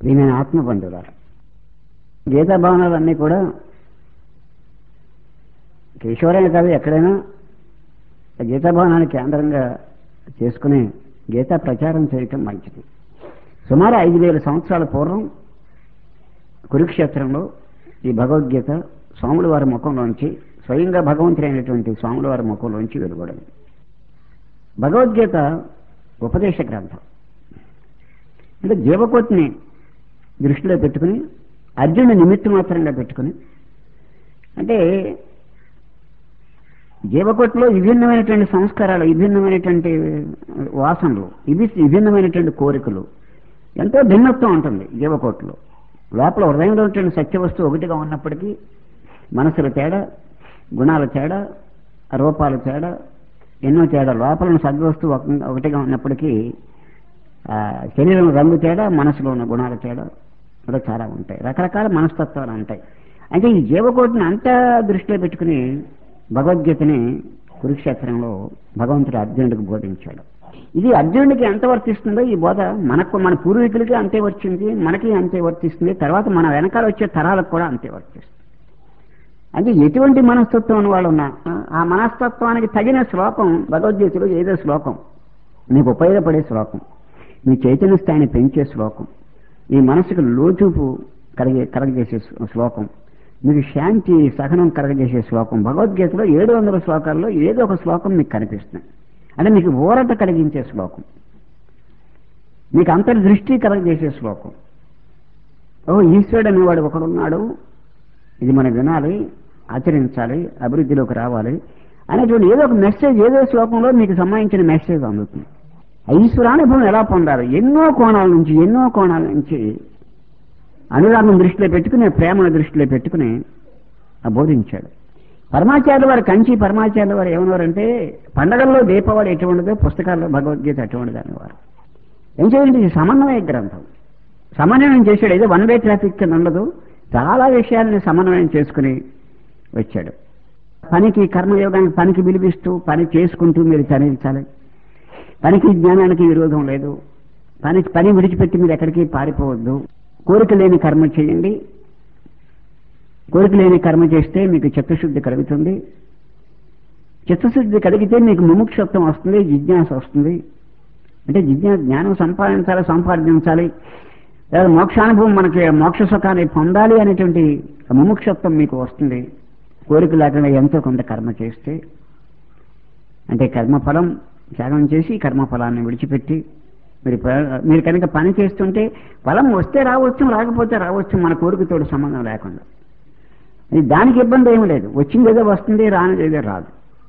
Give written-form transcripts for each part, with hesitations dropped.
ప్రియమైన ఆత్మబంధువులారా, గీతా భవనాలన్నీ కూడా కేశవరైన కాదు ఎక్కడైనా గీతా భవనాన్ని కేంద్రంగా చేసుకుని గీతా ప్రచారం చేయటం మంచిది. సుమారు 5000 సంవత్సరాల పూర్వం కురుక్షేత్రంలో ఈ భగవద్గీత స్వాముల వారి ముఖంలోంచి, స్వయంగా భగవంతుడైనటువంటి స్వాముల వారి ముఖంలోంచి వెలువడింది. భగవద్గీత ఉపదేశ గ్రంథం. అంటే జీవకోటిని దృష్టిలో పెట్టుకుని, అర్జునుడి నిమిత్త మాత్రంగా పెట్టుకుని, అంటే జీవకోటిలో విభిన్నమైనటువంటి సంస్కారాలు, విభిన్నమైనటువంటి వాసనలు, విభిన్నమైనటువంటి కోరికలు, ఎంతో భిన్నత్వం ఉంటుంది జీవకోటిలో. లోపల హృదయంలో ఉన్నటువంటి సత్యవస్తువు ఒకటిగా ఉన్నప్పటికీ మనసుల తేడా, గుణాల తేడా, రూపాల తేడా, ఎన్నో తేడా. లోపల సద్వస్తువు ఒకటిగా ఉన్నప్పటికీ శరీరం రంగు తేడా, మనసులో ఉన్న గుణాల తేడా కూడా చాలా ఉంటాయి. రకరకాల మనస్తత్వాలు ఉంటాయి. అంటే ఈ జీవకోటిని అంతా దృష్టిలో పెట్టుకుని భగవద్గీతని కురుక్షేత్రంలో భగవంతుడు అర్జునుడికి బోధించాడు. ఇది అర్జునుడికి ఎంత వర్తిస్తుందో ఈ బోధ మన పూర్వీకులకి అంతే వచ్చింది, మనకి అంతే వర్తిస్తుంది, తర్వాత మన వెనకాల వచ్చే తరాలకు కూడా అంతే వర్తిస్తుంది. అంటే ఎటువంటి మనస్తత్వం అని వాళ్ళు ఉన్నా ఆ మనస్తత్వానికి తగిన శ్లోకం భగవద్గీతలో ఏదో శ్లోకం మీకు ఉపయోగపడే శ్లోకం, మీ చైతన్య స్థాయిని పెంచే శ్లోకం, ఈ మనసుకు లోచూపు కలగజేసే శ్లోకం, మీకు శాంతి సహనం కలగజేసే శ్లోకం. భగవద్గీతలో 700 శ్లోకాల్లో ఏదో ఒక శ్లోకం మీకు కనిపిస్తుంది. అంటే మీకు ఊరట కలిగించే శ్లోకం, మీకు అంతర్దృష్టి కలగజేసే శ్లోకం. ఈశ్వరుడు అనేవాడు ఒకడున్నాడు, ఇది మనం వినాలి, ఆచరించాలి, అభివృద్ధిలోకి రావాలి అనేటువంటి ఏదో ఒక మెసేజ్, ఏదో శ్లోకంలో మీకు సంబంధించిన మెసేజ్ అందుతుంది. ఈశ్వరానుభవం ఎలా పొందాలి? ఎన్నో కోణాల నుంచి అనురాగం దృష్టిలో పెట్టుకుని, ప్రేమను దృష్టిలో పెట్టుకుని బోధించాడు. పరమాచార్యుల వారు, కంచి పరమాచార్యుల వారు ఏమన్నారంటే, పండగల్లో దీపావళి ఎటువంటిదో పుస్తకాల్లో భగవద్గీత అటువంటిది అనేవారు. ఏం చేయండి, ఇది సమన్వయ గ్రంథం. సమన్వయం చేశాడు. ఏదో వన్ వే ట్రాఫిక్ కింద ఉండదు, చాలా విషయాలని సమన్వయం చేసుకుని వచ్చాడు. పనికి, కర్మయోగానికి పనికి పిలిపిస్తూ పని చేసుకుంటూ మీరు తరించాలి. పనికి జ్ఞానానికి విరోధం లేదు. పని విడిచిపెట్టి మీరు ఎక్కడికి పారిపోవద్దు. కోరిక లేని కర్మ చేయండి. కోరిక లేని కర్మ చేస్తే మీకు చిత్తశుద్ధి కలుగుతుంది. చిత్తశుద్ధి కలిగితే మీకు ముముక్షత్వం వస్తుంది, జిజ్ఞాస వస్తుంది. అంటే జ్ఞానం సంపాదించాలి, లేదా మోక్షానుభవం, మనకి మోక్ష సుఖాన్ని పొందాలి అనేటువంటి ముముక్షత్వం మీకు వస్తుంది. కోరిక లేకుండా ఎంతో కొంత కర్మ చేస్తే, అంటే కర్మఫలం త్యాగం చేసి కర్మఫలాన్ని విడిచిపెట్టి మీరు కనుక పని చేస్తుంటే ఫలం వస్తే రావచ్చు, రాకపోతే రావచ్చు, మన కోరికతోటి సంబంధం లేకుండా. దానికి ఇబ్బంది ఏమి లేదు. వచ్చిందేదో వస్తుంది, రానిదేదో రాదు.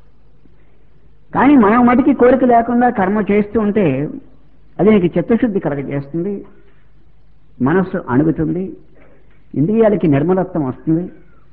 కానీ మనం మటుకి కోరిక లేకుండా కర్మ చేస్తూ ఉంటే అది నీకు చిత్తశుద్ధి కలగజేస్తుంది, మనస్సు అణుగుతుంది, ఇంద్రియాలకి నిర్మలత్వం వస్తుంది,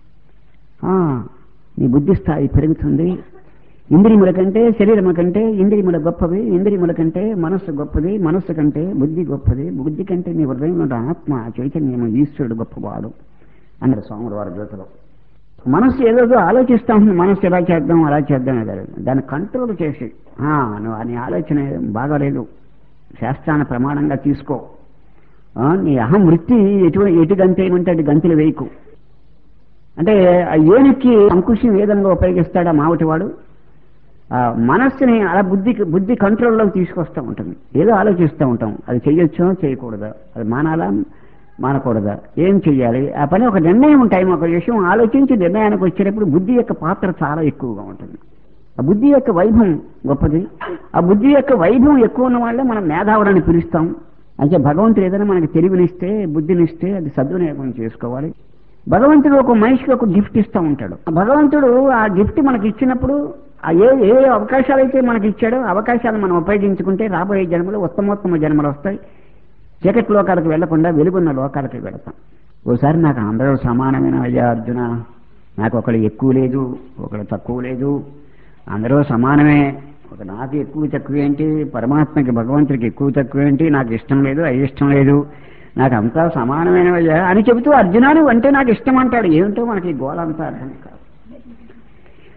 నీ బుద్ధి స్థాయి పెరుగుతుంది. ఇంద్రియముల కంటే శరీరము కంటే ఇంద్రియముల గొప్పవి, ఇంద్రియముల కంటే మనస్సు గొప్పది, మనస్సు కంటే బుద్ధి గొప్పది, బుద్ధి కంటే నీ హృదయంలో ఆత్మ చైతన్యము ఈశ్వరుడు గొప్పవాడు అన్నారు స్వాముల వారి జ్యోతిలో. మనస్సు ఏదో ఆలోచిస్తా ఉంటుంది, మనస్సు ఎలా చేద్దాం అలా చేద్దాం అదే, దాన్ని కంట్రోల్ చేసి నువ్వు నీ ఆలోచన బాగాలేదు, శాస్త్రాన్ని ప్రమాణంగా తీసుకో, నీ అహం వృత్తి ఎటు గంత ఏమంటే అటు గంతులు వేయకు. అంటే ఏనుక్కి అంకుశం ఏ విధంగా ఉపయోగిస్తాడా మావటివాడు, మనస్సుని అలా బుద్ధి కంట్రోల్లోకి తీసుకొస్తూ ఉంటుంది. ఏదో ఆలోచిస్తూ ఉంటాం, అది చెయ్యొచ్చో చేయకూడదా, అది మానాలా మానకూడదా, ఏం చెయ్యాలి, ఆ పని ఒక నిర్ణయం టైం, ఒక విషయం ఆలోచించి నిర్ణయానికి వచ్చేటప్పుడు బుద్ధి యొక్క పాత్ర చాలా ఎక్కువగా ఉంటుంది. ఆ బుద్ధి యొక్క వైభవం గొప్పది. ఆ బుద్ధి యొక్క వైభవం ఎక్కువ ఉన్న వాళ్ళే మనం మేధావులని పిలుస్తాం. అంటే భగవంతుడు ఏదైనా మనకి తెలివినిస్తే, బుద్ధినిస్తే అది సద్వినియోగం చేసుకోవాలి. భగవంతుడు ఒక మనిషికి ఒక గిఫ్ట్ ఇస్తూ ఉంటాడు. భగవంతుడు ఆ గిఫ్ట్ మనకి ఇచ్చినప్పుడు ఏ అవకాశాలు అయితే మనకి ఇచ్చాడో అవకాశాలను మనం ఉపయోగించుకుంటే రాబోయే జన్మలు ఉత్తమోత్తమ జన్మలు వస్తాయి. చీకటి లోకాలకు వెళ్లకుండా వెలుగున్న లోకాలకు వెళతాం. ఓసారి నాకు అందరూ సమానమైన అయ్యా అర్జున, నాకు ఒకళ్ళు ఎక్కువ లేదు, ఒకళ్ళు తక్కువ లేదు, అందరూ సమానమే, ఒక నాకు ఎక్కువ తక్కువ ఏంటి, పరమాత్మకి భగవంతుడికి ఎక్కువ తక్కువ ఏంటి, నాకు ఇష్టం లేదు అయిష్టం లేదు, నాకు అంతా సమానమైనవయ్యా అని చెబుతూ అర్జునాడు అంటే నాకు ఇష్టం అంటాడు. ఏమిటో మనకి గోళంతా అర్థం కాదు.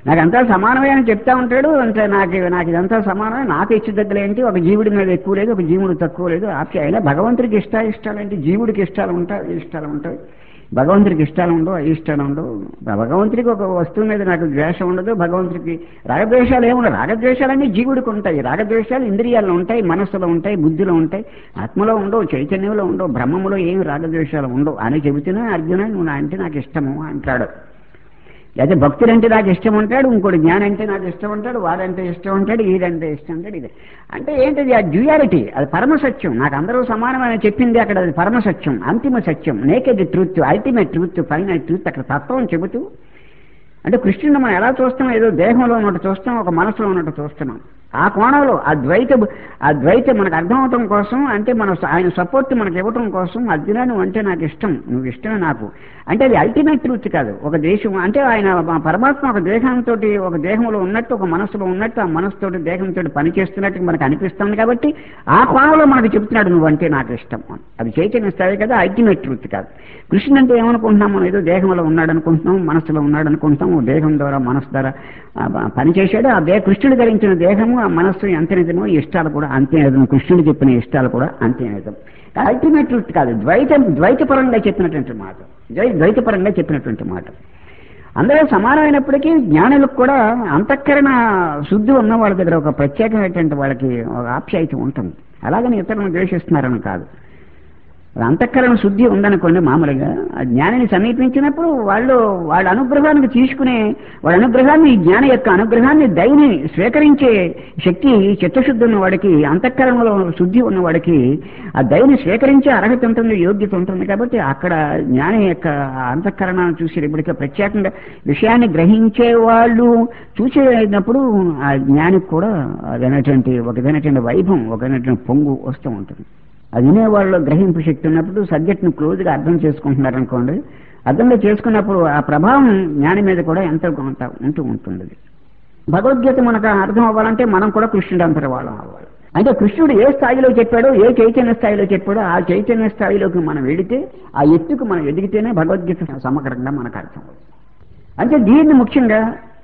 నాకంతా సమానమే అని చెప్తా ఉంటాడు. అంటే నాకు ఇదంతా సమానమే, నాకు ఇష్టదగ్గలేంటి, ఒక జీవుడి మీద ఎక్కువ లేదు, ఒక జీవుడు తక్కువ లేదు. అయినా భగవంతుడికి ఇష్టాలేంటి, జీవుడికి ఇష్టాలు ఉంటాయి, భగవంతుడికి ఇష్టాలు ఉండవు, అయిష్టాలు ఉండవు. భగవంతుడికి ఒక వస్తువు మీద నాకు ద్వేషం ఉండదు, భగవంతుడికి రాగద్వేషాలు ఏముండవు. రాగద్వేషాలన్నీ జీవుడికి ఉంటాయి. రాగద్వేషాలు ఇంద్రియాల్లో ఉంటాయి, మనస్సులో ఉంటాయి, బుద్ధిలో ఉంటాయి, ఆత్మలో ఉండవు, చైతన్యంలో ఉండవు, బ్రహ్మములో ఏమి రాగద్వేషాలు ఉండవు అని చెబుతున్నా అర్జున నువ్వు అంటే నాకు ఇష్టము అంటాడు. అయితే భక్తుడంటే నాకు ఇష్టం ఉంటాడు, ఇంకోటి జ్ఞానం అంటే నాకు ఇష్టం ఉంటాడు, వాడంటే ఇష్టం ఉంటాడు, ఈడంటే ఇష్టం ఉంటాడు. ఇది అంటే ఏంటిది? ఆ డ్యూయాలిటీ, అది పరమసత్యం. నాకు అందరూ సమానమని చెప్పింది అక్కడ అది పరమసత్యం, అంతిమ సత్యం, naked truth, ultimate truth, final truth. అక్కడ తత్వం చెబుతూ అంటే కృష్ణుని మనం ఎలా చూస్తాం, ఏదో దేహంలో ఉన్నట్టు చూస్తాం, ఒక మనసులో ఉన్నట్టు చూస్తున్నాం. ఆ కోణంలో ఆ ద్వైత మనకు అర్థమవటం కోసం, అంటే ఆయన సపోర్ట్ మనకు ఇవ్వటం కోసం, అర్జున నువ్వు అంటే నాకు ఇష్టం, నువ్వు ఇష్టమే నాకు అంటే అది అల్టిమేట్ ట్రూత్ కాదు. ఒక దేశం అంటే ఆయన పరమాత్మ ఒక దేహంతో, ఒక దేహంలో ఉన్నట్టు, ఒక మనసులో ఉన్నట్టు, ఆ మనసుతోటి దేహంతో పనిచేస్తున్నట్టు మనకు అనిపిస్తుంది. కాబట్టి ఆ కోణంలో మనకు చెప్తున్నాడు నువ్వంటే నాకు ఇష్టం. అది చైతన్య స్థాయి కదా, అల్టిమేట్ ట్రూత్ కాదు. కృష్ణుడు అంటే ఏమనుకుంటున్నాం మనం? ఏదో దేహంలో ఉన్నాడు అనుకుంటున్నాం, మనసులో ఉన్నాడు అనుకుంటున్నాం, దేహం ద్వారా మనసు ద్వారా పనిచేశాడు. ఆ కృష్ణుడు ధరించిన దేహము, ఆ మనస్సు ఎంత నిజమో ఇష్టాలు కూడా అంతే నిజం. కృష్ణుడు చెప్పిన ఇష్టాలు కూడా అంతే నిజం. అల్టిమేట్ ట్రూత్ కాదు, ద్వైతపరంగా చెప్పినటువంటి మాట, ద్వైతపరంగా చెప్పినటువంటి మాట. అందరూ సమానమైనప్పటికీ జ్ఞానులకు కూడా అంతఃకరణ శుద్ధి ఉన్న వాళ్ళ దగ్గర ఒక ప్రత్యేకమైనటువంటి వాళ్ళకి ఒక ఆప్యాయత ఉంటుంది. అలాగని ఇతరులను ద్వేషిస్తున్నారని కాదు. అంతఃకరణ శుద్ధి ఉందనుకోండి, మామూలుగా ఆ జ్ఞానిని సమీపించినప్పుడు వాళ్ళ అనుగ్రహానికి తీసుకునే, వాళ్ళ అనుగ్రహాన్ని, ఈ జ్ఞాని యొక్క అనుగ్రహాన్ని, దయని స్వీకరించే శక్తి చిత్తశుద్ధి ఉన్నవాడికి, అంతఃకరణలో శుద్ధి ఉన్నవాడికి ఆ దయని స్వీకరించే అర్హత ఉంటుంది, యోగ్యత ఉంటుంది. కాబట్టి అక్కడ జ్ఞాని యొక్క అంతఃకరణను చూసేటప్పటికీ ప్రత్యేకంగా విషయాన్ని గ్రహించే వాళ్ళు చూసేటప్పుడు ఆ జ్ఞానికి కూడా అదైనటువంటి ఒకదైనటువంటి వైభవం, ఒకదైనటువంటి పొంగు వస్తూ ఉంటుంది. అది వినేవాళ్ళు గ్రహింపు శక్తి ఉన్నప్పుడు సబ్జెక్ట్ను క్లోజ్గా అర్థం చేసుకుంటున్నారనుకోండి, అర్థంలో చేసుకున్నప్పుడు ఆ ప్రభావం జ్ఞాని మీద కూడా ఎంతో కొంత ఉంటుంది. భగవద్గీత మనకు అర్థం అవ్వాలంటే మనం కూడా కృష్ణుడు అంతటి వాళ్ళం అవ్వాలి. అంటే కృష్ణుడు ఏ స్థాయిలో చెప్పాడో, ఏ చైతన్య స్థాయిలో చెప్పాడో ఆ చైతన్య స్థాయిలోకి మనం వెళితే, ఆ ఎత్తుకు మనం ఎదిగితేనే భగవద్గీత సమగ్రంగా మనకు అర్థం అవుతుంది. అంటే దీన్ని ముఖ్యంగా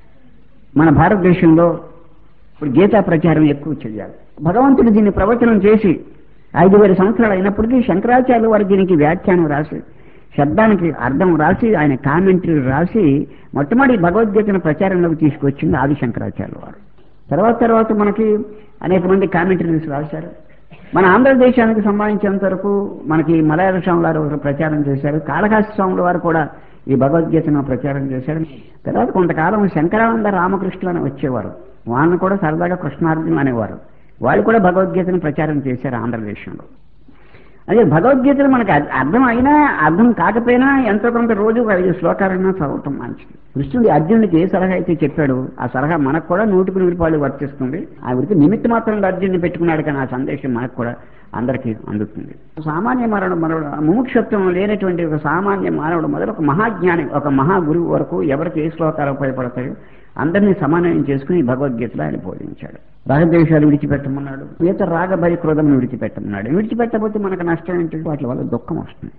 మన భారతదేశంలో ఇప్పుడు గీతా ప్రచారం ఎక్కువ చేయాలి. భగవంతుడు దీన్ని ప్రవచనం చేసి 5,000 సంవత్సరాలు అయినప్పటికీ శంకరాచార్యులు వారు దీనికి వ్యాఖ్యానం రాసి, శబ్దానికి అర్థం రాసి, ఆయన కామెంటరీ రాసి మొట్టమొదటి భగవద్గీతను ప్రచారంలోకి తీసుకొచ్చింది ఆది శంకరాచార్యులు వారు. తర్వాత మనకి అనేక మంది కామెంటరీస్ రాశారు. మన ఆంధ్రదేశానికి సంబంధించినంత వరకు మనకి మలయాళ స్వాముల వారు ప్రచారం చేశారు, కాళహస్తి స్వాముల వారు కూడా ఈ భగవద్గీతను ప్రచారం చేశారు. తర్వాత కొంతకాలం శంకరానంద రామకృష్ణులు అని వచ్చేవారు, వాళ్ళని కూడా సరదాగా కృష్ణార్జునులు అనేవారు. వాళ్ళు కూడా భగవద్గీతను ప్రచారం చేశారు ఆంధ్రదేశంలో. అదే భగవద్గీతను మనకు అర్థం అయినా అర్థం కాకపోయినా ఎంతో కొంత రోజు 5 శ్లోకాలైనా చదవటం మంచిది. కృష్ణుడు అర్జునుడికి ఏ సలహా అయితే చెప్పాడో ఆ సలహా మనకు కూడా 100% వర్తిస్తుంది. ఆ వృత్తి నిమిత్త మాత్రంగా అర్జునుడిని పెట్టుకున్నాడు, కానీ ఆ సందేశం మనకు కూడా అందరికీ అందుతుంది. సామాన్య మానవుడు ముముక్షత్వం లేనటువంటి ఒక సామాన్య మానవుడు మొదలు ఒక మహాజ్ఞాని, ఒక మహాగురువు వరకు ఎవరికి ఏ శ్లోకాలు ఉపయోగపడతాయో అందరినీ సమన్వయం చేసుకుని భగవద్గీతలో ఆయన బోధించాడు. రాగద్వేషాలు విడిచిపెట్టమన్నాడు, ఈత రాగభయ క్రోధం విడిచిపెట్టమన్నాడు. విడిచిపెట్టకపోతే మనకు నష్టం ఏంటి? వాటి వల్ల దుఃఖం వస్తుంది.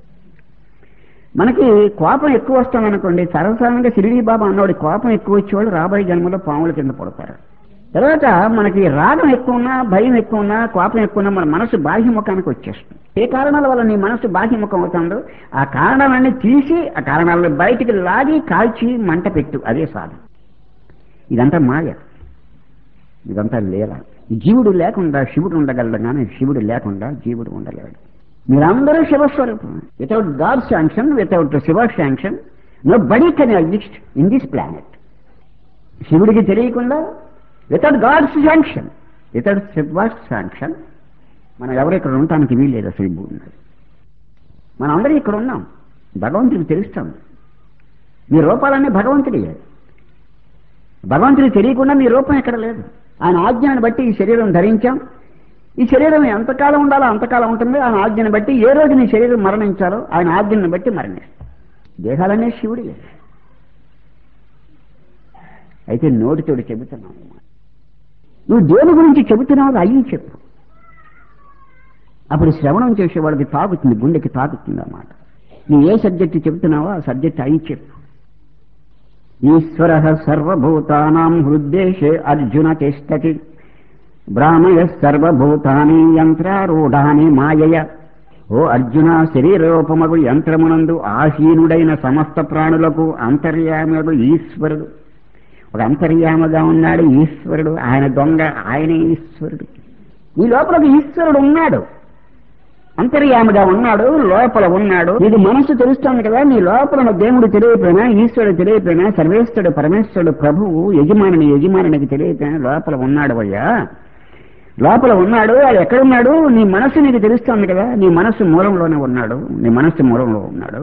మనకి కోపం ఎక్కువ వస్తుందనుకోండి, సర్వసాధారణంగా షిరిడీ బాబా అన్నవాడు కోపం ఎక్కువ వచ్చేవాళ్ళు రాబోయే జన్మలో పాముల కింద పడతారు. తర్వాత మనకి రాగం ఎక్కువ ఉన్నా, భయం ఎక్కువ ఉన్నా, కోపం ఎక్కువ ఉన్నా మన మనసు బాహ్యముఖానికి వచ్చేస్తుంది. ఏ కారణాల వల్ల నీ మనసు బాహ్యముఖం అవుతుందో ఆ కారణాలన్నీ తీసి, ఆ కారణాలను బయటికి లాగి కాల్చి మంట పెట్టు, అదే సాధన. ఇదంతా మాయ, ఇదంతా లీల. జీవుడు లేకుండా శివుడు ఉండగలడు, కానీ శివుడు లేకుండా జీవుడు ఉండలేడు. మీరందరూ శివస్వరూపం. Without God sanction, without Shiva sanction nobody can exist in this planet. శివుడికి తెలియకుండా, without God's sanction, without Shiva sanction మనం ఎవరు ఇక్కడ ఉండటానికి వీల్లేదు. అసలు ఈ భూమి మీద మనం అందరూ ఇక్కడ ఉన్నాం, భగవంతుడికి తెలుస్తాం. మీ రూపాలన్నీ భగవంతుడి. భగవంతుడికి తెలియకుండా మీ రూపం ఎక్కడ లేదు. ఆయన ఆజ్ఞను బట్టి ఈ శరీరం ధరించాం. ఈ శరీరం ఎంతకాలం ఉండాలో అంతకాలం ఉంటుంది. ఆయన ఆజ్ఞను బట్టి ఏ రోజు నీ శరీరం మరణించాలో ఆయన ఆజ్ఞను బట్టి మరణిస్తాం. దేహాలనే శివుడి. అయితే నోటితోటి చెబుతున్నావు, నువ్వు దేని గురించి చెబుతున్నావు అయ్యి చెప్పు. అప్పుడు శ్రవణం చేసేవాడికి తాగుతుంది, గుండెకి తాగుతుంది అన్నమాట. నువ్వు ఏ సబ్జెక్టు చెబుతున్నావో ఆ సబ్జెక్ట్ అయ్యి చెప్పు. ఈశ్వరః సర్వభూతానాం హృద్దేశే అర్జున తిష్టతి బ్రాహ్మయః సర్వభూతాని యంత్రారూఢాని మాయయ. ఓ అర్జున, శరీరరూపమగు యంత్రమునందు ఆసీనుడైన సమస్త ప్రాణులకు అంతర్యాముడు ఈశ్వరుడు. ఒక అంతర్యామగా ఉన్నాడు ఈశ్వరుడు. ఆయన దొంగ, ఆయనే ఈశ్వరుడు. ఈ లోపల ఈశ్వరుడు ఉన్నాడు, అంతర్యామగా ఉన్నాడు, లోపల ఉన్నాడు. ఇది మనస్సు తెలుస్తోంది కదా. నీ లోపల దేవుడు తెలియపోయినా, ఈశ్వరుడు తెలియపోయినా, సర్వేశ్వరుడు పరమేశ్వరుడు ప్రభువు యజమానికి తెలియపోయినా లోపల ఉన్నాడు అయ్యా, లోపల ఉన్నాడు. అది ఎక్కడున్నాడు? నీ మనస్సు నీకు తెలుస్తోంది కదా. నీ మనస్సు మూలంలోనే ఉన్నాడు, నీ మనస్సు మూలంలో ఉన్నాడు.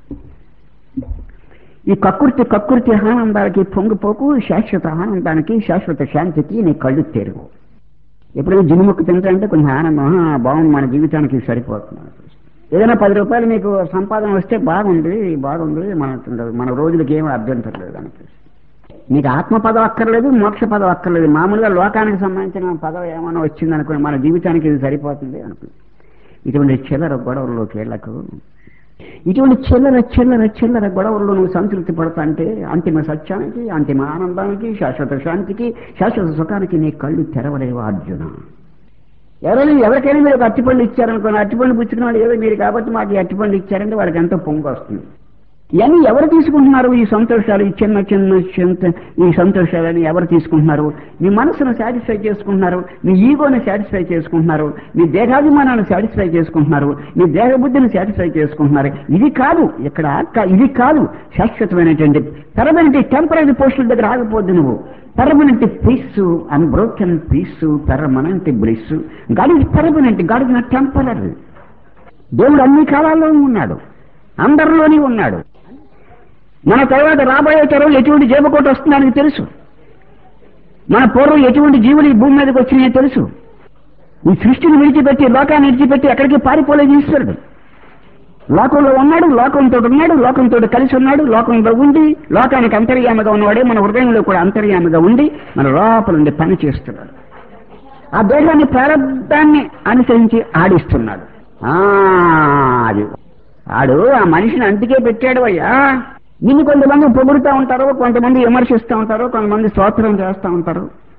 ఈ కక్కుర్తి ఆనందానికి పొంగిపోకు, శాశ్వత ఆనందానికి, శాశ్వత శాంతికి నీ కళ్ళు తెరువు. ఎప్పుడైనా జినుముక్కు తింటారంటే కొంచెం ఆనందం, బాగుంది, మన జీవితానికి సరిపోతుంది. ఏదైనా 10 రూపాయలు మీకు సంపాదన వస్తే బాగుంది మన రోజులకి ఏమీ అభ్యంతరం లేదు అనిపిస్తుంది. నీకు ఆత్మ పదం అక్కర్లేదు, మోక్ష పదం అక్కర్లేదు. మామూలుగా లోకానికి సంబంధించిన పదం ఏమైనా వచ్చింది అనుకుని మన జీవితానికి ఇది సరిపోతుంది అనుకుంది. ఇటువంటి చిల్లర గొడవల్లోకి వెళ్ళకు. ఇటువంటి చిల్లర గొడవల్లో నువ్వు సంతృప్తి పడతా అంటే అంతిమ సత్యానికి, అంతిమ ఆనందానికి, శాశ్వత శాంతికి, శాశ్వత సుఖానికి నీ కళ్ళు తెరవలేవు అర్జున. ఎవరికైనా మీరు ఒక అట్టిపండు ఇచ్చారనుకోండి, అట్టిపండు పుచ్చుకున్న వాళ్ళు ఏదో మీరు కాబట్టి మాకు ఈ అట్టిపండు ఇచ్చారంటే వాళ్ళకి ఎంతో పొంగు వస్తుంది. ఇవన్నీ ఎవరు తీసుకుంటున్నారు? ఈ సంతోషాలు, ఈ చిన్న ఈ సంతోషాలని ఎవరు తీసుకుంటున్నారు? నీ మనసును సాటిస్ఫై చేసుకుంటున్నారు, నీ ఈగోని సాటిస్ఫై చేసుకుంటున్నారు, నీ దేహాభిమానాన్ని సాటిస్ఫై చేసుకుంటున్నారు, నీ దేహబుద్ధిని సాటిస్ఫై చేసుకుంటున్నారు. ఇది కాదు ఇక్కడ, ఇది కాదు శాశ్వతమైనటువంటి పర్మనెంట్. టెంపరీ పోస్టుల దగ్గర ఆగిపోద్దు నువ్వు. Permanent peace, unbroken peace, permanent bliss. God is permanent, God is not temporary. దేవుడు అన్ని కాలాల్లో ఉన్నాడు, అందరిలోనే ఉన్నాడు. మన తర్వాత రాబోయే తరం ఎటువంటి జీవకోట వస్తుందని తెలుసు. మన పూర్వం ఎటువంటి జీవులు ఈ భూమి మీదకి వచ్చినాయో తెలుసు. ఈ సృష్టిని విడిచిపెట్టి, లోకాన్ని విడిచిపెట్టి ఎక్కడికి పారిపోలేదు ఈశ్వరుడు. లోకంలో ఉన్నాడు, లోకంతో కలిసి ఉన్నాడు, లోకంలో ఉండి లోకానికి అంతర్యామిగా ఉన్నవాడే మన హృదయంలో కూడా అంతర్యామిగా ఉండి మన లోపల నుండి పని చేస్తున్నాడు. ఆ దేహాన్ని ప్రారంభాన్ని అనుసరించి ఆడిస్తున్నాడు. అది ఆడు ఆ మనిషిని అందుకే పెట్టాడు అయ్యా. నిన్ను కొంతమంది పొగుడుతూ ఉంటారు, కొంతమంది విమర్శిస్తూ ఉంటారు, కొంతమంది స్తోత్రం చేస్తూ ఉంటారు,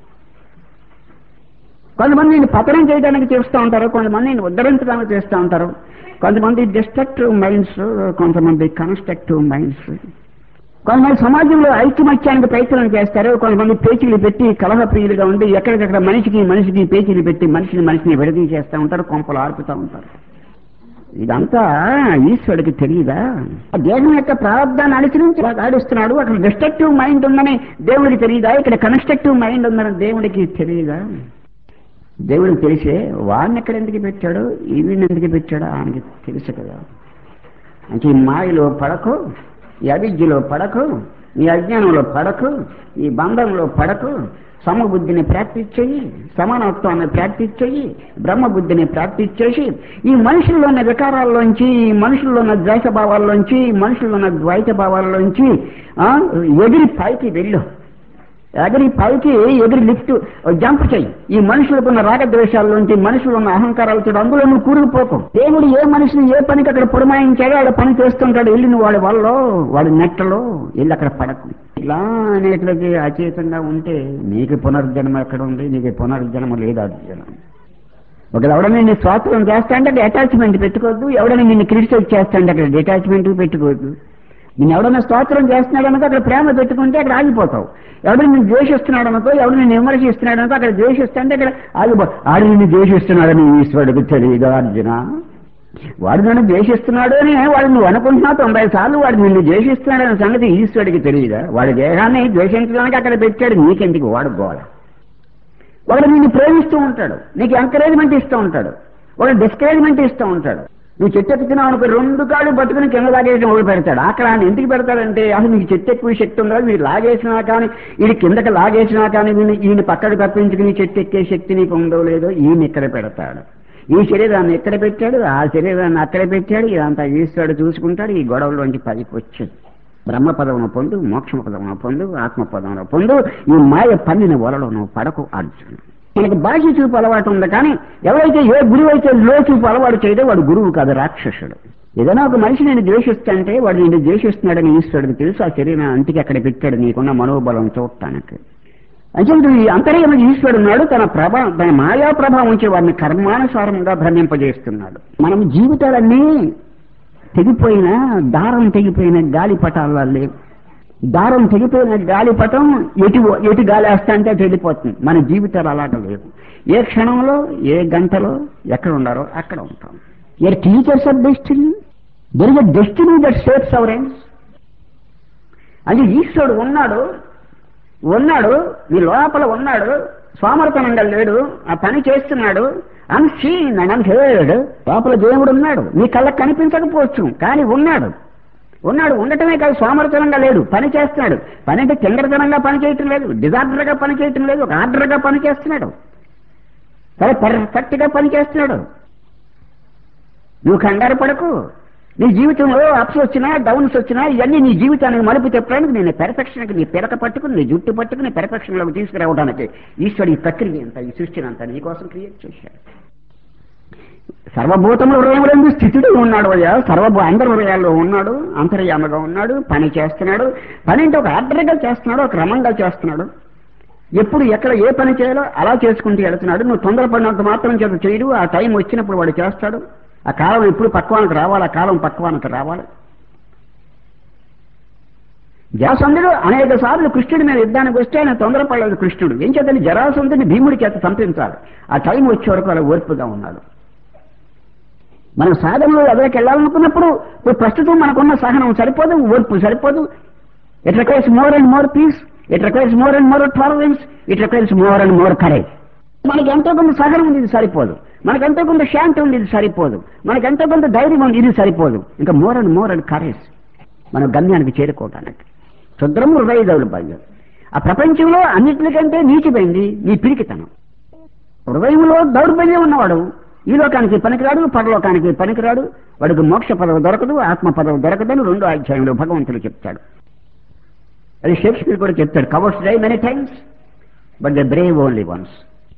కొంతమంది నేను పతనం చేయడానికి చేస్తూ ఉంటారు, కొంతమంది నేను ఉద్ధరించడానికి చేస్తూ ఉంటారు, కొంతమంది డిస్ట్రక్టివ్ మైండ్స్, కొంతమంది కన్స్ట్రక్టివ్ మైండ్స్. కొంతమంది సమాజంలో ఐక్యమత్యానికి ప్రయత్నం చేస్తారు, కొంతమంది పేచీలు పెట్టి కలహప్రియులుగా ఉండి ఎక్కడికక్కడ మనిషికి పేచీలు పెట్టి మనిషిని విడదీ చేస్తూ ఉంటారు, కొంపలు ఆర్పుతూ ఉంటారు. ఇదంతా ఈశ్వరుడికి తెలియదా? ఆ దేహం యొక్క ప్రారంభాన్ని అనుసరించి ఆడిస్తున్నాడు. అక్కడ డిస్ట్రక్టివ్ మైండ్ ఉందని దేవుడికి తెలియదా? ఇక్కడ కన్స్ట్రక్టివ్ మైండ్ ఉందని దేవుడికి తెలియదా? దేవుడికి తెలిసే వాడిని ఎక్కడ ఎందుకు పెట్టాడు, ఈవిని ఎందుకు పెట్టాడో ఆయనకి తెలుసు కదా. అంటే ఈ మాయలో పడకు, ఈ అవిద్యలో పడకు, ఈ అజ్ఞానంలో పడకు, ఈ బంధంలో పడకు. సమబుద్ధిని ప్రాక్టీస్ చెయ్యి, సమానత్వాన్ని ప్రాక్టీస్ చెయ్యి, బ్రహ్మబుద్ధిని ప్రాక్టీస్ చేసి ఈ మనుషుల్లో ఉన్న వికారాల్లోంచి, ఈ మనుషుల్లో ఉన్న ద్వేష భావాల్లోంచి, ఈ మనుషుల్లో ఉన్న ద్వైత భావాల్లోంచి ఎగిరి పైకి వెళ్ళు. ఎగిరి లిఫ్ట్ జంప్ చెయ్యి. ఈ మనుషులకు ఉన్న రాగద్వేషాల్లోంచి, మనుషులు ఉన్న అహంకారాలతో అందులో నువ్వు కూరుకుపోకు. దేవుడు ఏ మనిషిని ఏ పనికి అక్కడ పురమాయించాడో వాడు పని చేస్తుంటాడు. వెళ్ళి వాడి వల్ల వాడి నెట్టలో వెళ్ళి అక్కడ పడకు. ఇలా అనేట్లకి అచేతంగా ఉంటే నీకు పునర్జన్మ ఎక్కడ ఉంది? నీకు పునర్జన్మ లేదు. అర్జునం ఒకవేళ ఎవడైనా నిన్ను స్వాతంత్రం చేస్తా అంటే అక్కడ అటాచ్మెంట్ పెట్టుకోవద్దు, ఎవడైనా నిన్ను క్రిటిసైజ్ చేస్తా అంటే అక్కడ డిటాచ్మెంట్ పెట్టుకోవద్దు. నిన్ను ఎవడైనా స్తోత్రం చేస్తున్నాడు అనుకో అక్కడ ప్రేమ పెట్టుకుంటే అక్కడ ఆగిపోతావు. ఎవడు నిన్ను ద్వేషిస్తున్నాడు అనుకో, ఎవడు నిన్ను విమర్శిస్తున్నాడు అనుకో అక్కడ ద్వేషిస్తా అంటే అక్కడ ఆడు నిన్ను ద్వేషిస్తున్నాడని ఈశ్వరుడికి తెలియదు అర్జున. వాడు నన్ను ద్వేషిస్తున్నాడు అని వాడు నువ్వు అనుకుంటున్నావు 90 సార్లు. వాడు నిన్ను ద్వేషిస్తున్నాడనే సంగతి ఈశ్వరుడికి తెలియదా? వాడి దేహాన్ని ద్వేషించడానికి అక్కడ పెట్టాడు, నీకెందుకు వాడుకోవాలి. వాడు నిన్ను ప్రేమిస్తూ ఉంటాడు, నీకు ఎంకరేజ్మెంట్ ఇస్తూ ఉంటాడు, వాడు డిస్కరేజ్మెంట్ ఇస్తూ ఉంటాడు. నువ్వు చెట్టు ఎక్కుతున్నావు అనుకో, 2 కాళ్ళు పట్టుకుని కింద లాగేసిన ఒకటి పెడతాడు. అక్కడ ఆయన ఎందుకు పెడతాడంటే అసలు నీకు చెట్టు ఎక్కువ శక్తి ఉండదు, మీరు లాగేసినా కానీ వీడి కిందకి లాగేసినా కానీ ఈయన పక్కకు తప్పించుకుని చెట్టు ఎక్కే శక్తి నీకు ఉందో లేదో ఈయన ఇక్కడ పెడతాడు. ఈ శరీరాన్ని ఎక్కడ పెట్టాడు, ఆ శరీరాన్ని అక్కడ పెట్టాడు. ఇదంతా ఈశ్వరుడు చూసుకుంటాడు. ఈ గొడవలోంచి పైకి వచ్చి బ్రహ్మ పదమును పొందు, మోక్ష పదమును పొందు, ఆత్మ పదమును పొందు. ఈ మాయ పన్నిన వలలో నువ్వు పడకు అర్జునుడు. మనకి బాహ్య చూపు అలవాటు ఉంది, కానీ ఎవరైతే ఏ గురువు అయితే లో చూపు అలవాటు చేయడో వాడు గురువు కాదు, రాక్షసుడు. ఏదైనా ఒక మనిషి నేను ద్వేషిస్తుంటే వాడు నేను ద్వేషిస్తున్నాడని ఈశ్వరుడికి తెలుసు. ఆ శరీరం అంటికి అక్కడ పెట్టాడు నీకున్న మనోబలం చూడటానికి. అంటే ఈ అంతర్యామి ఈశ్వరుడు ఉన్నాడు. తన మాయా ప్రభావం ఉంచే వారిని కర్మానుసారంగా భ్రమింపజేస్తున్నాడు. మనం జీవితాలన్నీ తెగిపోయిన దారం తెగిపోయిన గాలిపటాలే. దారం తెగిపోయిన గాలిపటం ఎటు గాలి వేస్తా అంటే అటు వెళ్ళిపోతుంది. మన జీవితాలు అలాగ లేవు. ఏ క్షణంలో ఏ గంటలో ఎక్కడ ఉండారో అక్కడ ఉంటాం. You're teachers of destiny. There is a destiny that shapes our ends. అంటే ఈశ్వరుడు ఉన్నాడు నీ లోపల ఉన్నాడు, సోమరతనంగా లేడు, ఆ పని చేస్తున్నాడు. Unseen and unheard. లోపల దేవుడు ఉన్నాడు, నీ కళ్ళకు కనిపించకపోవచ్చు కానీ ఉన్నాడు. ఉండటమే కాదు, సోమరతనంగా లేడు, పని చేస్తున్నాడు. పని అంటే తింగరతనంగా పని చేయటం లేదు, డిజార్డర్గా పని చేయటం లేదు, ఒక ఆర్డర్గా పని చేస్తున్నాడు, సరే పర్ఫెక్ట్ గా పని చేస్తున్నాడు. నువ్వు కంగారు పడకు. నీ జీవితంలో అప్స్ వచ్చినా డౌన్స్ వచ్చినా ఇవన్నీ నీ జీవితానికి మలుపు చెప్పడానికి నేను పెర్ఫెక్షన్కి నీ పిలక పట్టుకుని నీ జుట్టు పట్టుకుని పెర్ఫెక్షన్లోకి తీసుకురావడానికి ఈశ్వరుడు ఈ ప్రక్రియ అంతా, ఈ సృష్టిని అంతా నీకోసం క్రియేట్ చేశాడు. సర్వభూతముల హృదయంలో స్థితుడు ఉన్నాడు అయ్యా. అందరి హృదయాల్లో ఉన్నాడు, అంతర్యామగా ఉన్నాడు, పని చేస్తున్నాడు. పని అంటే ఒక ఆర్డర్గా చేస్తున్నాడు, ఒక క్రమంగా చేస్తున్నాడు. ఎప్పుడు ఎక్కడ ఏ పని చేయాలో అలా చేసుకుంటూ వెళుతున్నాడు. నువ్వు తొందరపడినంత మాత్రం చేత చేయడు. ఆ టైం వచ్చినప్పుడు వాడు చేస్తాడు. ఆ కాలం ఎప్పుడు పక్వానికి రావాలి, ఆ కాలం పక్వానికి రావాలి. జరాసంధుడు అనేక సార్లు కృష్ణుడి మీద యుద్ధానికి వస్తే ఆయన తొందరపడలేదు. కృష్ణుడు ఏం చేద్దని జరాసంధుడిని భీముడి చేత చంపించాలి. ఆ టైం వచ్చే వరకు అలా ఓర్పుగా ఉన్నాడు. మనం సాధనలో ఎదరికి వెళ్ళాలనుకున్నప్పుడు ఇప్పుడు ప్రస్తుతం మనకున్న సహనం సరిపోదు, ఓర్పు సరిపోదు. It requires more and more peace, it requires more and more tolerance, it requires more and more courage. మనకి ఎంతో కొంత సహనం ఉంది, ఇది సరిపోదు. మనకు ఎంతో కొంత శాంతి ఉంది, ఇది సరిపోదు. మనకు ఎంతో కొంత ధైర్యం ఉంది, ఇది సరిపోదు. ఇంకా మోర్ అండ్ కరేజ్ మన గమ్యానికి చేరుకోవటానికి. క్షుద్రం హృదయ దౌర్బల్యం. ఆ ప్రపంచంలో అన్నిటికంటే నీచిపోయింది నీ పిరికితనం. హృదయంలో దౌర్బల్యం ఉన్నవాడు ఈ లోకానికి పనికిరాడు, పరలోకానికి పనికిరాడు. వాడికి మోక్ష పదవి దొరకదు, ఆత్మ పదవి దొరకదని 2వ అధ్యాయంలో భగవంతుడు చెప్తాడు. అది షేక్స్పియర్ కూడా చెప్తాడు. Cowards die many times but the brave only once.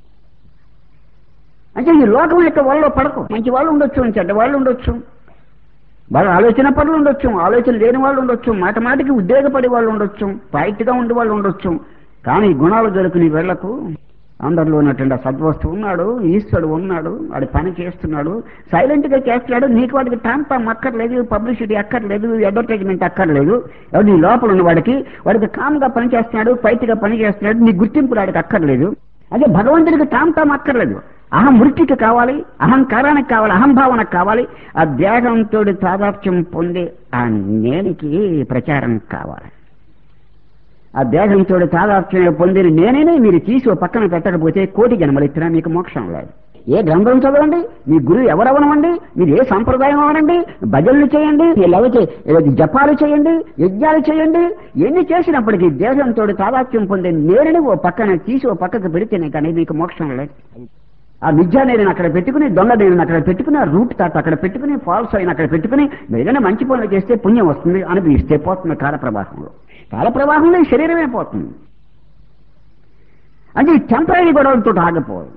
అంటే ఈ లోకం యొక్క వాళ్ళలో పడకు. మంచి వాళ్ళు ఉండొచ్చు, చెడ్డ వాళ్ళు ఉండొచ్చు, బాగా ఆలోచన పనులు ఉండొచ్చు, ఆలోచన లేని వాళ్ళు ఉండొచ్చు, మాటికి ఉద్వేగపడే వాళ్ళు ఉండొచ్చు, పాయిట్గా ఉండే వాళ్ళు ఉండొచ్చు. కానీ గుణాలు దొరికిన వీళ్లకు అందరిలో ఉన్నటువంటి సద్వస్తు ఉన్నాడు, ఈశ్వరుడు ఉన్నాడు, వాడి పని చేస్తున్నాడు, సైలెంట్ గా చేస్తున్నాడు. నీకు వాడికి టాంపం అక్కర్లేదు, పబ్లిసిటీ అక్కర్లేదు, అడ్వర్టైజ్మెంట్ అక్కర్లేదు. ఎవరు నీ లోపల ఉన్న వాడికి కామ్ గా పని చేస్తున్నాడు, ఫైట్ గా పని చేస్తున్నాడు, నీ గుర్తింపు వాడికి అక్కర్లేదు. అదే భగవంతుడికి టాంపం అక్కర్లేదు. అహం వృత్తికి కావాలి, అహంకారానికి కావాలి, అహంభావనకు కావాలి. ఆ దేహంతో తాదాత్మ్యం పొందే ఆ నేనికి ప్రచారం కావాలి. ఆ దేహంతో తాదాత్మ్యం పొందిన నేనే మీరు తీసి పక్కన పెట్టకపోతే కోటి జన్మలెత్తినా మీకు మోక్షం లేదు. ఏ గ్రంథం చదవండి, మీ గురువు ఎవరవనవండి, మీరు ఏ సంప్రదాయం అవనండి, భజనలు చేయండి, లేకపోతే జపాలు చేయండి, యజ్ఞాలు చేయండి, ఎన్ని చేసినప్పటికీ దేహంతో తాదాత్మ్యం పొందే నేనని పక్కన తీసి పక్కకు పెడితేనే కానీ మీకు మోక్షం లేదు. ఆ మిథ్యా నేరుని అక్కడ పెట్టుకుని, దొంగ నేరుని అక్కడ పెట్టుకుని, ఆ రూట్ తాత అక్కడ పెట్టుకుని, ఫాల్స్ అయిన అక్కడ పెట్టుకుని ఏదైనా మంచి పనులు చేస్తే పుణ్యం వస్తుంది అనిపిస్తే పోతుంది. కాలప్రవాహంలో ఈ శరీరమే పోతుంది. అంటే ఈ టెంపరీ గొడవలతో ఆగిపోదు.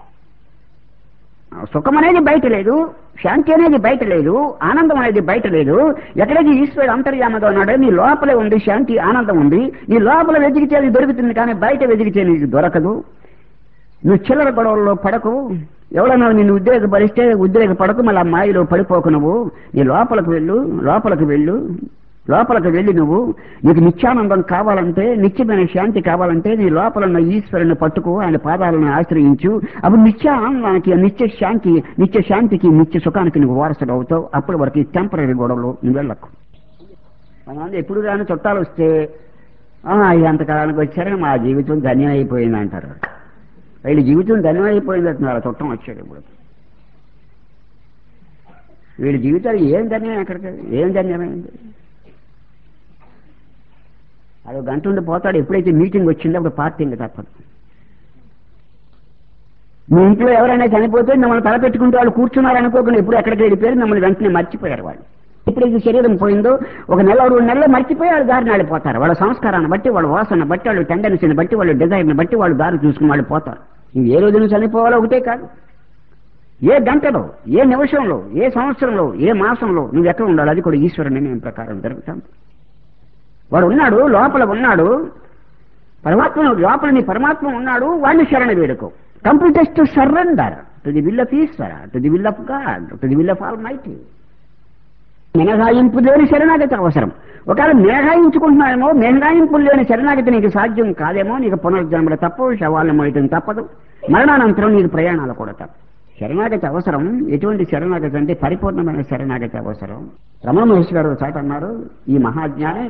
సుఖం అనేది బయట లేదు, శాంతి అనేది బయట లేదు, ఆనందం అనేది బయట లేదు. ఎక్కడైతే ఈశ్వరుడు అంతర్యామగా ఉన్నాడో నీ లోపలే ఉంది శాంతి, ఆనందం ఉంది. నీ లోపల వెతికితే అది దొరుకుతుంది, కానీ బయట వెతికితే నీకు దొరకదు. నువ్వు చిల్లర గొడవల్లో పడకు. ఎవడన్నా నిన్ను ఉద్రేకపడకు, మళ్ళీ ఆ మాయలో పడిపోకు. నువ్వు నీ లోపలికి వెళ్ళి నువ్వు నీకు నిత్యానందం కావాలంటే, నిత్యమైన శాంతి కావాలంటే నీ లోపల ఉన్న ఈశ్వరుని పట్టుకో, ఆయన పాదాలను ఆశ్రయించు. అప్పుడు నిత్యానందానికి, నిత్య శాంతికి, నిత్య సుఖానికి నువ్వు వారసుడు అవుతావు. అప్పటి వరకు ఈ టెంపరీ గొడవలు నువ్వు వెళ్ళకు. కొంతమంది ఎప్పుడు కానీ చుట్టాలు వస్తే ఎంతకాలానికి వచ్చారని మా జీవితం ధన్యం అయిపోయింది అంటారు. వీళ్ళ జీవితం ధన్యం అయిపోయింది అంటున్నారు. చుట్టం వచ్చాడు ఇప్పుడు. వీళ్ళ జీవితాలు ఏం ధన్యం, ఎక్కడికి ఏం ధన్యమైంది? అది గంట ఉండి పోతాడు. ఎప్పుడైతే మీటింగ్ వచ్చిందో అప్పుడు పార్టీంగ్ తప్పదు. మీ ఇంట్లో ఎవరైనా చనిపోతే మిమ్మల్ని తలపెట్టుకుంటే వాళ్ళు కూర్చున్నారు అనుకోకుండా ఎప్పుడు ఎక్కడికి వెళ్ళిపోయారు, మిమ్మల్ని వెంటనే మర్చిపోయారు వాళ్ళు. ఎప్పుడైతే శరీరం పోయిందో 1 నెల 2 నెలలు మర్చిపోయి వాళ్ళు దారిని వెళ్ళిపోతారు. వాళ్ళ సంస్కారాన్ని బట్టి, వాళ్ళ వాసన బట్టి, వాళ్ళ టెండెన్సీని బట్టి, వాళ్ళ డిజైర్ని బట్టి వాళ్ళు దారి చూసుకుని వాళ్ళు పోతారు. ఏ రోజున చనిపోవాలో ఒకటే కాదు. ఏ గంటలో, ఏ నిమిషంలో, ఏ సంవత్సరంలో, ఏ మాసంలో నువ్వు ఎక్కడ ఉండాలి, అది కూడా ఈశ్వరుని నేను ప్రకారం జరుగుతాను. వాడు ఉన్నాడు, లోపల ఉన్నాడు, పరమాత్మ లోపల నీ పరమాత్మ ఉన్నాడు, వాడిని శరణ వేడుకో. Complete to surrender to the will of Ishwara, to the will of God, to the will of Almighty. మినహాయింపు లేని శరణాగతి అవసరం. ఒకవేళ మినహాయించుకుంటున్నాయేమో, మినహాయింపులు లేని శరణాగతి నీకు సాధ్యం కాదేమో, నీకు పునర్జన్మలు తప్పవు, శవాలను మోయటం తప్పదు, మరణానంతరం నీకు ప్రయాణాలు కూడా తప్ప. శరణాగతి అవసరం. ఎటువంటి శరణాగతి అంటే పరిపూర్ణమైన శరణాగతి అవసరం. రమణ మహర్షి గారు చాట అన్నారు, ఈ మహాజ్ఞాని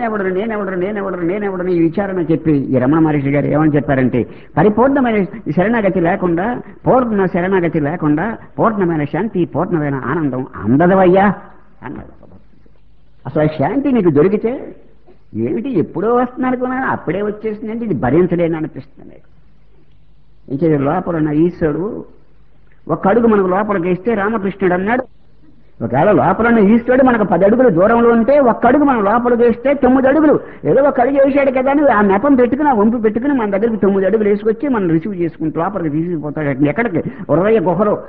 నేనెవడని ఈ విచారణ చెప్పి ఈ రమణ మహర్షి గారు ఏమని చెప్పారంటే, పరిపూర్ణమైన శరణాగతి లేకుండా, పూర్ణ శరణాగతి లేకుండా పూర్ణమైన శాంతి, పూర్ణమైన ఆనందం అందదవయ్యా అన్నాడు. అసలు శాంతి నీకు దొరికితే ఏమిటి ఎప్పుడో వస్తుంది అనుకున్నా, అప్పుడే వచ్చేసిందంటే ఇది భరించలేని అనిపిస్తుంది. ఇంకే లోపల ఉన్న ఈశ్వరుడు ఒక్క అడుగు మనకు లోపలికి వేస్తే, రామకృష్ణుడు అన్నాడు, ఒకవేళ లోపల ఉన్న ఈశ్వరుడు మనకు 10 అడుగులు దూరంలో ఉంటే, ఒక్క అడుగు మనం లోపలికి వేస్తే 9 అడుగులు, ఏదో ఒక అడుగు వేసాడు కదా అని ఆ నెపం పెట్టుకుని, ఆ వంపు పెట్టుకుని మన దగ్గరికి 9 అడుగులు వేసుకొచ్చి మనం రిసీవ్ చేసుకుంటూ లోపలికి తీసుకుపోతాడు. ఎక్కడికి? హృదయ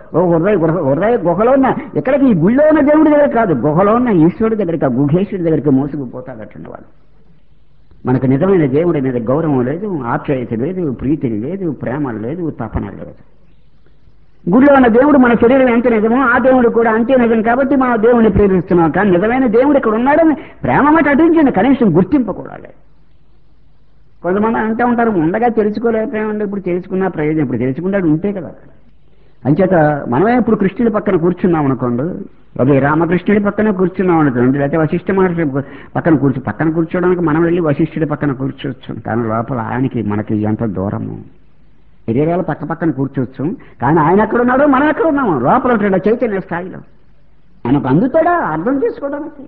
గుహలో ఉన్న, ఎక్కడికి? ఈ గుళ్ళో ఉన్న దేవుడి దగ్గర కాదు, గుహలో ఉన్న ఈశ్వరుడి దగ్గరికి, ఆ గుహేశ్వరుడి దగ్గరికి మోసుకుపోతాడటండి వాడు. మనకు నిజమైన దేవుడి మీద గౌరవం లేదు, ఆప్యాయత లేదు, ప్రీతి లేదు, ప్రేమ లేదు, తపన లేదు. గుడిలో ఉన్న దేవుడు మన శరీరం ఎంత నిజమో ఆ దేవుడు కూడా అంతే నిజం కాబట్టి మనం దేవుడిని ప్రేమిస్తున్నాం. కానీ నిజమైన దేవుడు ఇక్కడ ఉన్నాడని ప్రేమ మాట అటుంచండి, కనీసం గుర్తింపు కూడా లేదు. కొంతమంది అంటూ ఉంటారు, ఉండగా తెలుసుకోలేకపోయామండి, ఇప్పుడు తెలుసుకున్నా ప్రయోజనం, ఇప్పుడు తెలుసుకున్నాడు ఉంటే కదా. అంచేత మనమే ఇప్పుడు కృష్ణుడి పక్కన కూర్చున్నాం అనుకోండి, అదే రామకృష్ణుడి పక్కన కూర్చున్నాం అనుకోండి, లేకపోతే వశిష్ఠ మహర్షి పక్కన కూర్చోడానికి మనం వెళ్ళి వశిష్ఠుడి పక్కన కూర్చోవచ్చు. కానీ లోపల ఆయనకి మనకి ఎంత దూరము. శరీరాలు పక్క పక్కన కూర్చోవచ్చు, కానీ ఆయన ఎక్కడ ఉన్నాడో మనం ఎక్కడ ఉన్నాము, లోపల ఉంటాడు చైతన్య స్థాయిలో. ఆయనకు అందుతాడా అర్థం చేసుకోవడానికి?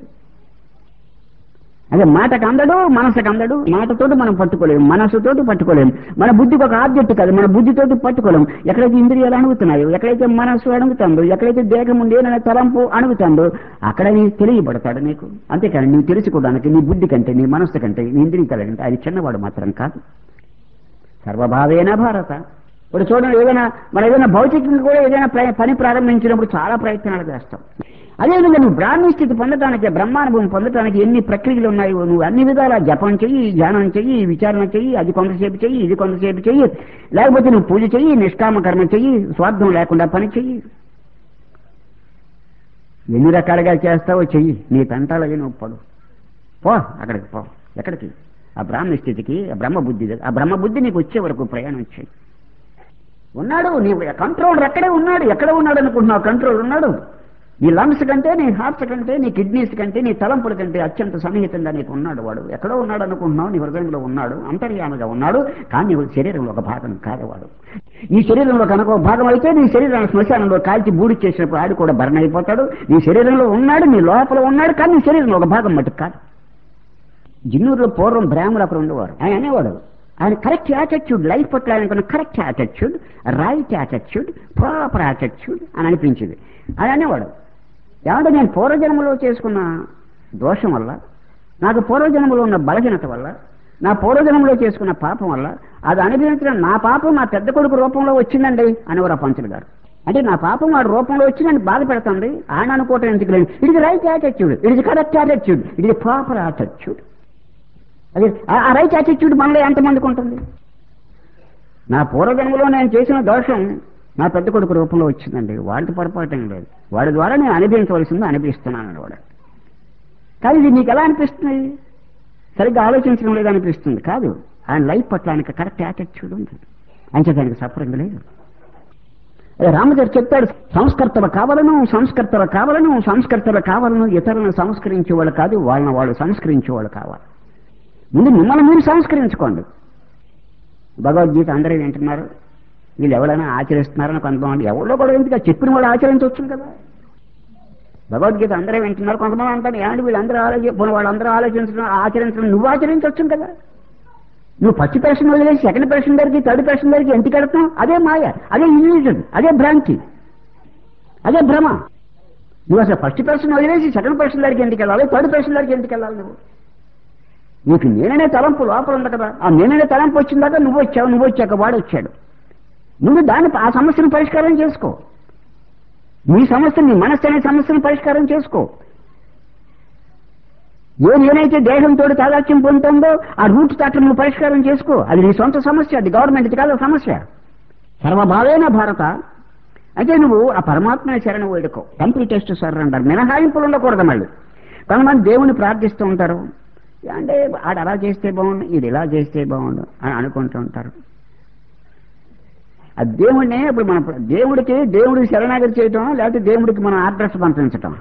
అదే మాటకు అందడు, మనసుకు అందడు. మాటతోటి మనం పట్టుకోలేము, మనసుతోటి పట్టుకోలేము. మన బుద్ధికి ఒక ఆబ్జెక్ట్ కాదు, మన బుద్ధితోటి పట్టుకోలేము. ఎక్కడైతే ఇంద్రియాలు అణుగుతున్నాయో, ఎక్కడైతే మనసు అణుగుతుందో, ఎక్కడైతే దేహం ఉండేననే తలంపు అణుగుతుందో అక్కడ నీ తెలియబడతాడు నీకు. అంతేకాని నీవు తెలుసుకోవడానికి నీ బుద్ధి కంటే, నీ మనస్సు కంటే, నీ ఇంద్రియ కంటే అది చిన్నవాడు మాత్రం కాదు. సర్వభావేన భారత. ఇప్పుడు చూడండి, ఏదైనా భౌతికంగా కూడా ఏదైనా పని ప్రారంభించినప్పుడు చాలా ప్రయత్నాలు చేస్తాం. అదేవిధంగా నువ్వు బ్రాహ్మీ స్థితి పొందటానికి, బ్రహ్మానుభవం పొందటానికి ఎన్ని ప్రక్రియలు ఉన్నాయో నువ్వు అన్ని విధాలా జపం చెయ్యి, ధ్యానం చెయ్యి, విచారణ చెయ్యి, అది కొంతసేపు చెయ్యి, ఇది కొంతసేపు చెయ్యి, లేకపోతే నువ్వు పూజ చెయ్యి, నిష్కామ కర్మ చెయ్యి, స్వార్థం లేకుండా పని చెయ్యి. ఎన్ని రకాలుగా చేస్తావో చెయ్యి, నీ పెంటాలకి నువ్వు పో, అక్కడికి పో. ఎక్కడికి? ఆ బ్రాహ్మణ స్థితికి, ఆ బ్రహ్మబుద్ధి నీకు వచ్చే వరకు ప్రయాణం చేయి. ఉన్నాడు నీ కంట్రోలర్, ఎక్కడే ఉన్నాడు. ఎక్కడ ఉన్నాడు అనుకుంటున్నావు? కంట్రోల్ ఉన్నాడు. నీ లంగ్స్ కంటే, నీ హార్ట్స్ కంటే, నీ కిడ్నీస్ కంటే, నీ తలంపుల కంటే అత్యంత సన్నిహితంగా నీకు ఉన్నాడు వాడు. ఎక్కడో ఉన్నాడు అనుకుంటున్నావు, నీ హృదయంలో ఉన్నాడు, అంతర్యామిగా ఉన్నాడు. కానీ నీ శరీరంలో ఒక భాగం కాదు వాడు. నీ శరీరంలో కనుక ఒక భాగం అయితే నీ శరీరాన్ని శ్మశానంలో కాల్చి బూడి చేసినప్పుడు ఆడు కూడా బర్న్ అయిపోతాడు. నీ శరీరంలో ఉన్నాడు, నీ లోపల ఉన్నాడు, కానీ నీ శరీరంలో ఒక భాగం మటుకు కాదు. జిన్నూరులో పూర్వం బ్రాహ్మణులు అక్కడ ఉండేవారు. ఆయన అనేవాడు, ఆయన కరెక్ట్ యాటిట్యూడ్, లైఫ్ పట్ల ఆయనకున్న correct attitude, right attitude, proper attitude అని అనిపించింది. ఆయన అనేవాడు, ఏమంటే నేను పూర్వజన్మలో చేసుకున్న దోషం వల్ల, నాకు పూర్వజన్మలో ఉన్న బలహీనత వల్ల, నా పూర్వజన్మలో చేసుకున్న పాపం వల్ల అది అనుభవించడం, నా పాపం నా పెద్ద కొడుకు రూపంలో వచ్చిందండి అనేవారు ఆ పంతులు గారు. అంటే నా పాపం వాడి రూపంలో వచ్చి నన్ను బాధ పెడుతుంది, ఆయన అనుకోవటం ఎందుకు లేదు. It is right attitude, it is correct attitude, it is proper attitude. అదే ఆ రైట్ యాటిట్యూడ్ మనలో ఎంతమందికి ఉంటుంది? నా పూర్వజన్మలో నేను చేసిన దోషం నా పెద్ద కొడుకు రూపంలో వచ్చిందండి, వాడికి పొరపాటు ఏం లేదు, వాడి ద్వారా నేను అనుభవించవలసిందో అనిపిస్తున్నాను వాడు. కానీ ఇది నీకు ఎలా అనిపిస్తుంది? సరిగ్గా ఆలోచించడం లేదు అనిపిస్తుంది. కాదు, ఆయన లైఫ్ పట్ల ఆయనకి కరెక్ట్ యాటిట్యూడ్ ఉంది, అంచేత ఆయనకి సఫరింగ్ లేదు. అదే రామగారు చెప్తాడు, సంస్కర్తలు కావాలను ఇతరులను సంస్కరించేవాళ్ళు కాదు, వాళ్ళని వాళ్ళు సంస్కరించేవాళ్ళు కావాలి. ముందు మిమ్మల్ని మీరు సంస్కరించుకోండి. భగవద్గీత అందరూ వింటున్నారు, వీళ్ళు ఎవరైనా ఆచరిస్తున్నారని కొంతమంది, ఎవరో కూడా ఎందుకు చెప్పిన వాళ్ళు ఆచరించవచ్చు కదా. భగవద్గీత అందరూ వింటున్నారు, కొంతమంది అంటారు ఏమంటే వీళ్ళందరూ వాళ్ళందరూ ఆచరించడం నువ్వు ఆచరించవచ్చు కదా. నువ్వు ఫస్ట్ పర్సన్ వదిలేసి సెకండ్ పర్సన్ దగ్గరికి, థర్డ్ పర్సన్ దగ్గరికి ఎందుకు వెళ్తావు? అదే మాయ, అదే ఇల్యూజన్, అదే భ్రాంతి, అదే భ్రమ. నువ్వు అసలు ఫస్ట్ పర్సన్ వదిలేసి సెకండ్ పర్సన్ దగ్గరికి ఎందుకు వెళ్ళాలి, థర్డ్ పర్సన్ దగ్గరికి ఎందుకు వెళ్ళాలి? నీకు నేననే తలంపు లోపల ఉంది కదా, ఆ నేననే తలంపు వచ్చిందాక నువ్వు వచ్చాక వాడు వచ్చాడు. నువ్వు దాన్ని ఆ సమస్యను పరిష్కారం చేసుకో. నీ సమస్య, నీ మనస్సు అనే సమస్యను పరిష్కారం చేసుకో. ఏదైతే దేహంతో తాదాత్యం పొందుతుందో ఆ రూట్ చాప్టర్ నువ్వు పరిష్కారం చేసుకో. అది నీ సొంత సమస్య, అది గవర్నమెంట్ కాదు సమస్య. సర్వభావేన భారత. అయితే నువ్వు ఆ పరమాత్మ శరణ వేడుకో. Completest surrender. మినహాయింపులు ఉండకూడదు. మళ్ళీ కొంతమంది దేవుని ప్రార్థిస్తూ ఉంటారు, అంటే ఆడు అలా చేస్తే బాగుండు, ఇది ఇలా చేస్తే బాగుండు అని అనుకుంటూ ఉంటారు. ఆ దేవుడిని ఇప్పుడు మన దేవుడికి శరణాగతి చేయటం, లేకపోతే దేవుడికి మనం అడ్రస్ పంపించటం.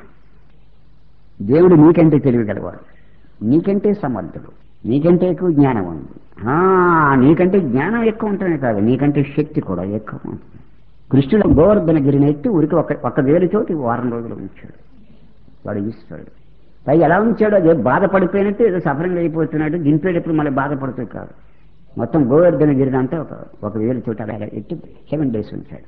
దేవుడు నీకంటే తెలియగలవాడు, నీకంటే సమర్థుడు, నీకంటే ఎక్కువ జ్ఞానం ఉంది. నీకంటే జ్ఞానం ఎక్కువ ఉంటేనే కాదు, నీకంటే శక్తి కూడా ఎక్కువ ఉంటుంది. కృష్ణుడు గోవర్ధన గిరిని ఎత్తి ఊరికి ఒక్క వేలు చోటి వారం రోజులు ఉంచాడు. వాడు ఈశ్వరుడు. పైగా ఎలా ఉంచాడు, అదే బాధపడిపోయినట్టు ఏదో సఫరంగా అయిపోతున్నాడు. దింపేటప్పుడు మళ్ళీ బాధపడుతూ కాదు, మొత్తం గోవర్ధన గిరిని అంతా ఒక వేలు చోట అలా ఎత్తి 7 days ఉంచాడు.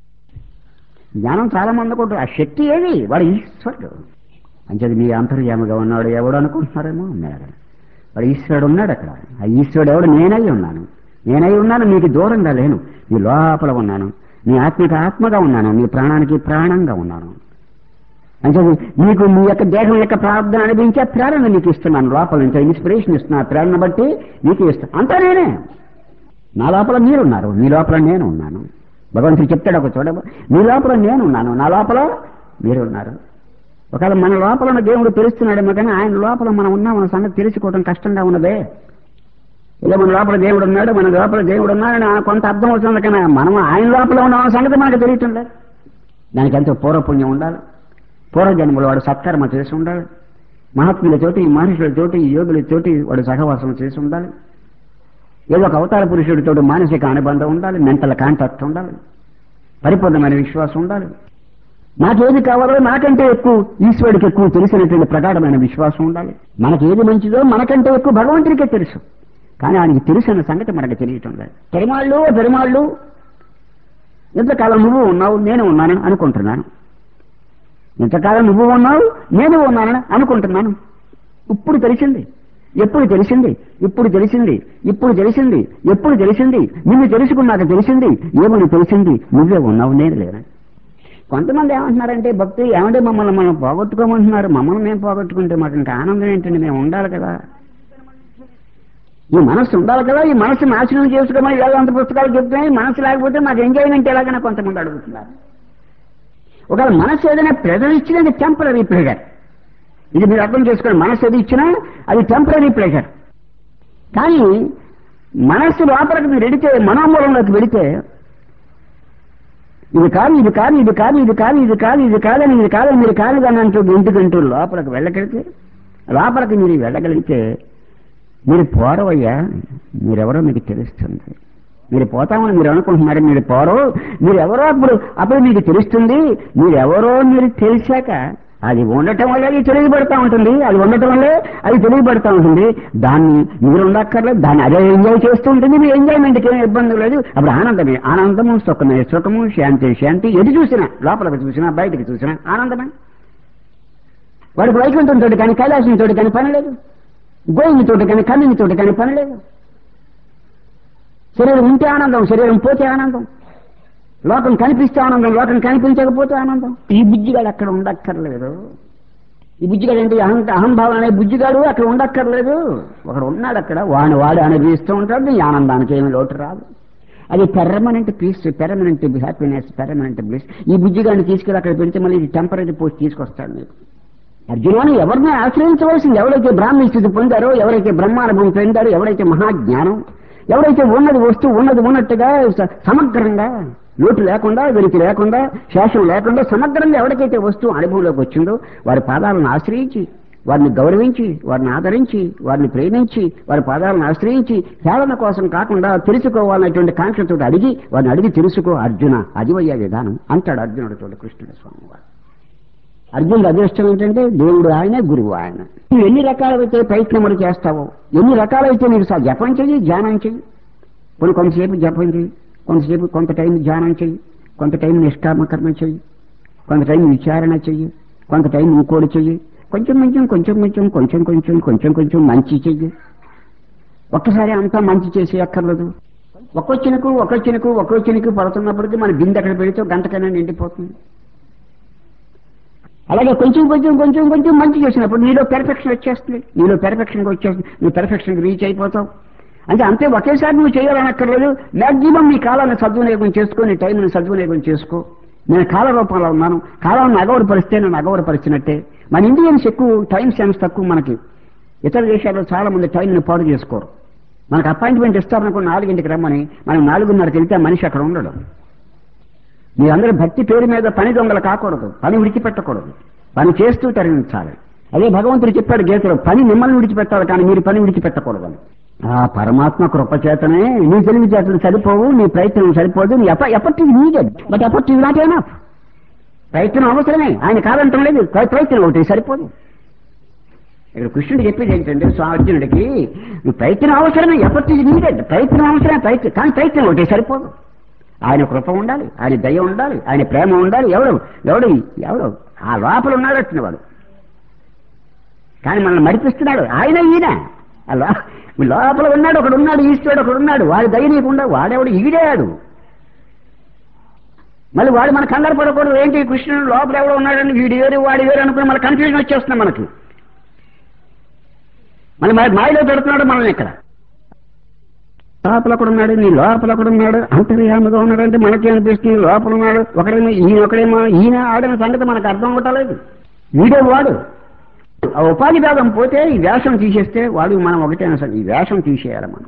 జ్ఞానం చాలా మంది కూడా ఆ శక్తి ఏది, వాడు ఈశ్వరుడు. అంచేది మీ అంతర్యామిగా ఉన్నాడు ఎవడు అనుకుంటున్నారేమో. వాడు ఈశ్వరుడు ఉన్నాడు అక్కడ. ఆ ఈశ్వరుడు ఎవడు? నేనై ఉన్నాను, మీకు దూరంగా లేను, నీ లోపల ఉన్నాను, నీ ఆత్మకి ఆత్మగా ఉన్నాను, నీ ప్రాణానికి ప్రాణంగా ఉన్నాను. అంచేది నీకు మీ యొక్క దేహం యొక్క ప్రార్థన అనిపించే ప్రేరణ నీకు ఇస్తున్నాను. లోపల నుంచి ఇన్స్పిరేషన్ ఇస్తున్నా. ప్రేరణ బట్టి నీకు ఇస్తాను. అంతా నేనే. నా లోపల మీరున్నారు, నీ లోపల నేను ఉన్నాను. భగవంతుడు చెప్తాడు ఒక చోట, నీ లోపల నేనున్నాను, నా లోపల మీరున్నారు. ఒకవేళ మన లోపల ఉన్న దేవుడు తెలుస్తున్నాడేమో కానీ ఆయన లోపల మనం ఉన్నామన్న సంగతి తెలుసుకోవడం కష్టంగా ఉన్నదే. ఇలా మన లోపల దేవుడు ఉన్నాడు, మన లోపల దేవుడు ఉన్నాడని కొంత అర్థం అవుతుంది, కానీ మనం ఆయన లోపల ఉన్న సంగతి మనకు తెలియటం లేదు. దానికి ఎంతో పూర్వపుణ్యం ఉండాలి. పూర్వజన్మలో వాడు సత్కర్మ చేసి ఉండాలి. మహాత్ములతోటి, మహర్షులతోటి, యోగులతోటి వాడు సహవాసం చేసి ఉండాలి. ఏదో ఒక అవతార పురుషుడితో మానసిక అనుబంధం ఉండాలి, మెంటల్ కాంటాక్ట్ ఉండాలి, పరిపూర్ణమైన విశ్వాసం ఉండాలి. నాకేది కావాలో నాకంటే ఎక్కువ ఈశ్వరుడికి ఎక్కువ తెలిసినటువంటి ప్రగాఢమైన విశ్వాసం ఉండాలి. మనకి ఏది మంచిదో మనకంటే ఎక్కువ భగవంతుడికే తెలుసు, కానీ ఆయనకి తెలిసిన సంగతి మనకు తెలియటం లేదు. పెరుమాళ్ళు ఇంతకాలం నువ్వు ఉన్నావు, నేను ఉన్నాను అనుకుంటున్నాను. ఇంతకాలం నువ్వు ఉన్నావు, నేను ఉన్నానని అనుకుంటున్నాను. ఇప్పుడు తెలిసింది, ఎప్పుడు తెలిసింది, ఇప్పుడు తెలిసింది, ఇప్పుడు తెలిసింది, ఎప్పుడు తెలిసింది, నిన్ను తెలుసుకున్నాక తెలిసింది. ఏమని తెలిసింది? నువ్వే ఉన్నావు, నేను లేను. కొంతమంది ఏమంటున్నారంటే భక్తి ఏమంటే మమ్మల్ని మనం పోగొట్టుకోమంటున్నారు. మమ్మల్ని మేము పోగొట్టుకుంటే మాకు ఇంకా ఆనందం ఏంటండి? మేము ఉండాలి కదా, ఈ మనస్సు ఉండాలి కదా, ఈ మనస్సు నాశనం చేసుకోమని వేదాంత పుస్తకాలు చెప్తున్నాయి. మనస్సు లేకపోతే మాకు ఎంజాయ్మెంట్ ఎలాగైనా కొంతమంది అడుగుతున్నారు. ఒకవేళ మనస్సు ఏదైనా ప్రెజర్ ఇచ్చినా అది టెంపరీ ప్రెజర్. ఇది మీరు అర్థం చేసుకోండి. మనస్సు ఏది ఇచ్చినా అది టెంపరీ ప్రెజర్. కానీ మనస్సు లోపలికి మీరు వెడితే, మనోమూలంలోకి వెడితే ఇది కాదు, ఇది కాదు, ఇది కాదు, ఇది కాదు, ఇది కాదు, ఇది కాదని, ఇది కాదని మీరు కాదుదని అంటూ ఇంటికంటూ లోపలికి లోపలికి మీరు వెళ్ళగలిగితే మీరు పోరవయ్యా, మీరెవరో మీకు తెలుస్తుంది. మీరు పోతామని మీరు అనుకుంటున్నారు, మీరు పోరో, మీరెవరో అప్పుడు మీకు తెలుస్తుంది. మీరెవరో మీరు తెలిసాక అది ఉండటం వల్ల అది తెలియబడతా ఉంటుంది, అది ఉండటం వల్లే అది తెలియబడతా ఉంటుంది. దాన్ని మీరు ఉండక్కర్లేదు, దాన్ని అదే ఎంజాయ్ చేస్తూ ఉంటుంది. మీ ఎంజాయ్మెంట్కి ఏమి ఇబ్బంది లేదు. అప్పుడు ఆనందమే ఆనందము, సుఖమే సుఖము, శాంతి శాంతి. ఎటు చూసినా, లోపలికి చూసినా బయటకు చూసినా ఆనందమే. వాడికి వైకుంఠంతో కానీ కైలాసంతో కానీ పని లేదు, గోయింగ్ తోటి కానీ కమింగ్ తోటి కానీ పని లేదు. శరీరం ఉంటే ఆనందం, శరీరం పోతే ఆనందం. లోకం కనిపిస్తే ఆనందం, లోకం కనిపించకపోతే ఆనందం. ఈ బుజ్జిగాడు అక్కడ ఉండక్కర్లేదు. ఈ బుజ్జిగాడు అంటే అహంభావం అనే బుజ్జిగాడు అక్కడ ఉండక్కర్లేదు. ఒకడు ఉన్నాడు అక్కడ, వాడు అనుభవిస్తూ ఉంటాడు. ఈ ఆనందానికి ఏమి లోటు రాదు. అది permanent peace, permanent happiness, permanent bliss. ఈ బుజ్జిగాడిని తీసుకెళ్ళి అక్కడ పెడితే మళ్ళీ ఇది టెంపరీ పోస్ట్ తీసుకొస్తాడు మీకు. అర్జునుని ఎవరిని ఆశ్రయించవలసింది? ఎవరైతే బ్రాహ్మీ స్థితి పొందారో, ఎవరైతే బ్రహ్మానుభవం పొందారో, ఎవరైతే మహాజ్ఞానం, ఎవరైతే ఉన్నది వస్తువు ఉన్నది ఉన్నట్టుగా సమగ్రంగా, లోటు లేకుండా, వెలికి లేకుండా, శేషం లేకుండా సమగ్రంగా ఎవరికైతే వస్తువు అనుభవంలోకి వచ్చిందో వారి పాదాలను ఆశ్రయించి, వారిని గౌరవించి, వారిని ఆదరించి, వారిని ప్రేమించి, వారి పాదాలను ఆశ్రయించి, హేళన కోసం కాకుండా తెలుసుకోవాలనేటువంటి కాంక్షతో వారిని అడిగి తెలుసుకో అర్జున, అది అయ్యే విధానం అంటాడు అర్జునుడితో కృష్ణుడు స్వామి వారు. అర్జునుడు అదృష్టం ఏంటంటే దేవుడు ఆయనే, గురువు ఆయన. నువ్వు ఎన్ని రకాలైతే ప్రయత్నములు చేస్తావో, ఎన్ని రకాలైతే నీకు జపం చెయ్యి, ధ్యానం చెయ్యి. కొంతసేపు జపం చెయ్యి, కొంత టైం ధ్యానం చెయ్యి, కొంత టైం నిష్కామకర్మ చెయ్యి, కొంత టైం విచారణ చెయ్యి, కొంత టైం ఇంకోటి చెయ్యి. కొంచెం మంచి చెయ్యి. ఒక్కసారి అంతా మంచి చేసి అక్కర్లేదు. ఒక్కొచ్చినకు పడుతున్నప్పటికీ మన బిందె అక్కడ పెడితే గంటకైనా నిండిపోతుంది. అలాగే కొంచెం కొంచెం కొంచెం కొంచెం మంచి చేసినప్పుడు నీలో పెర్ఫెక్షన్ వచ్చేస్తుంది, నీలో పెర్ఫెక్షన్కి వచ్చేస్తుంది, నువ్వు పెర్ఫెక్షన్కి రీచ్ అయిపోతావు. అంటే అంతే, ఒకేసారి నువ్వు చేయాలనక్కర్లేదు. మ్యాక్సిమం నీ కాలాన్ని సద్వినియోగం చేసుకో, నీ టైంని సద్వినియోగం చేసుకో. నేను కాల రూపంలో ఉన్నాను, కాలాన్ని అగౌరపరిస్తే నేను అగౌరపరిచినట్టే. మన ఇండియన్స్ ఎక్కువ టైం సెన్స్ తక్కువ. మనకి ఇతర దేశాల్లో చాలా మంది టైంని పాడు చేసుకోరు. మనకు అపాయింట్మెంట్ ఇస్తారనుకో 4ంటికి రమ్మని, మనం 4:30కి వెళ్తే మనిషి అక్కడ ఉండడం. మీరందరూ భక్తి పేరు మీద పని దొంగలు కాకూడదు, పని విడిచిపెట్టకూడదు, పని చేస్తూ తరించాలి. అదే భగవంతుడు చెప్పాడు గీతలో, పని మిమ్మల్ని విడిచిపెట్టాలి కానీ మీరు పని విడిచిపెట్టకూడదని. ఆ పరమాత్మ కృపచేతనే నీ తెలివితేటలు సరిపోవు, నీ ప్రయత్నం సరిపోదు, నీ effort is needed but effort is not enough. ప్రయత్నం అవసరమే, ఆయన కాదంటం లేదు, ప్రయత్నం ఒకటి సరిపోదు. ఇక్కడ కృష్ణుడు చెప్పేది ఏంటంటే అర్జునుడికి, ప్రయత్నం అవసరమే, ఎఫర్ట్ ఈజ్ నీడెడ్, ప్రయత్నం అవసరమే, కానీ ప్రయత్నం ఒకటి సరిపోదు. ఆయన కృప ఉండాలి, ఆయన దయ ఉండాలి, ఆయన ప్రేమ ఉండాలి. ఎవడు ఆ లోపల ఉన్నాడు వచ్చినవాడు, కానీ మనల్ని మరిపిస్తున్నాడు ఆయన. ఈయన అలా లోపల ఉన్నాడు, ఒకడున్నాడు, ఈశ్వరుడు ఒకడున్నాడు, వాడి దయ నీకుండా వాడెవడు ఈడాడు. మళ్ళీ వాడు మన కంగారు పడకూడదు. ఏంటి కృష్ణుడు లోపల ఎవడో ఉన్నాడని వీడు వేరు వాడు వేరు అనుకుని మన కన్ఫ్యూజన్ వచ్చేస్తున్నాం. మనకి మళ్ళీ మాయలో పెడుతున్నాడు మనల్ని. ఇక్కడ లోపల ఒకడున్నాడు, నీ లోపల ఒకడున్నాడు, అంతర్యామగా ఉన్నాడంటే మనకి అనిపిస్తుంది లోపల ఉన్నాడు. ఒకడేమో ఈయన ఆడిన సంగతి మనకు అర్థం అవ్వటలేదు. వీడే వాడు. ఆ ఉపాధి భాగం పోతే ఈ వేషం తీసేస్తే వాడు మనం ఒకటే అసలు. ఈ వేషం తీసేయాలి మనం.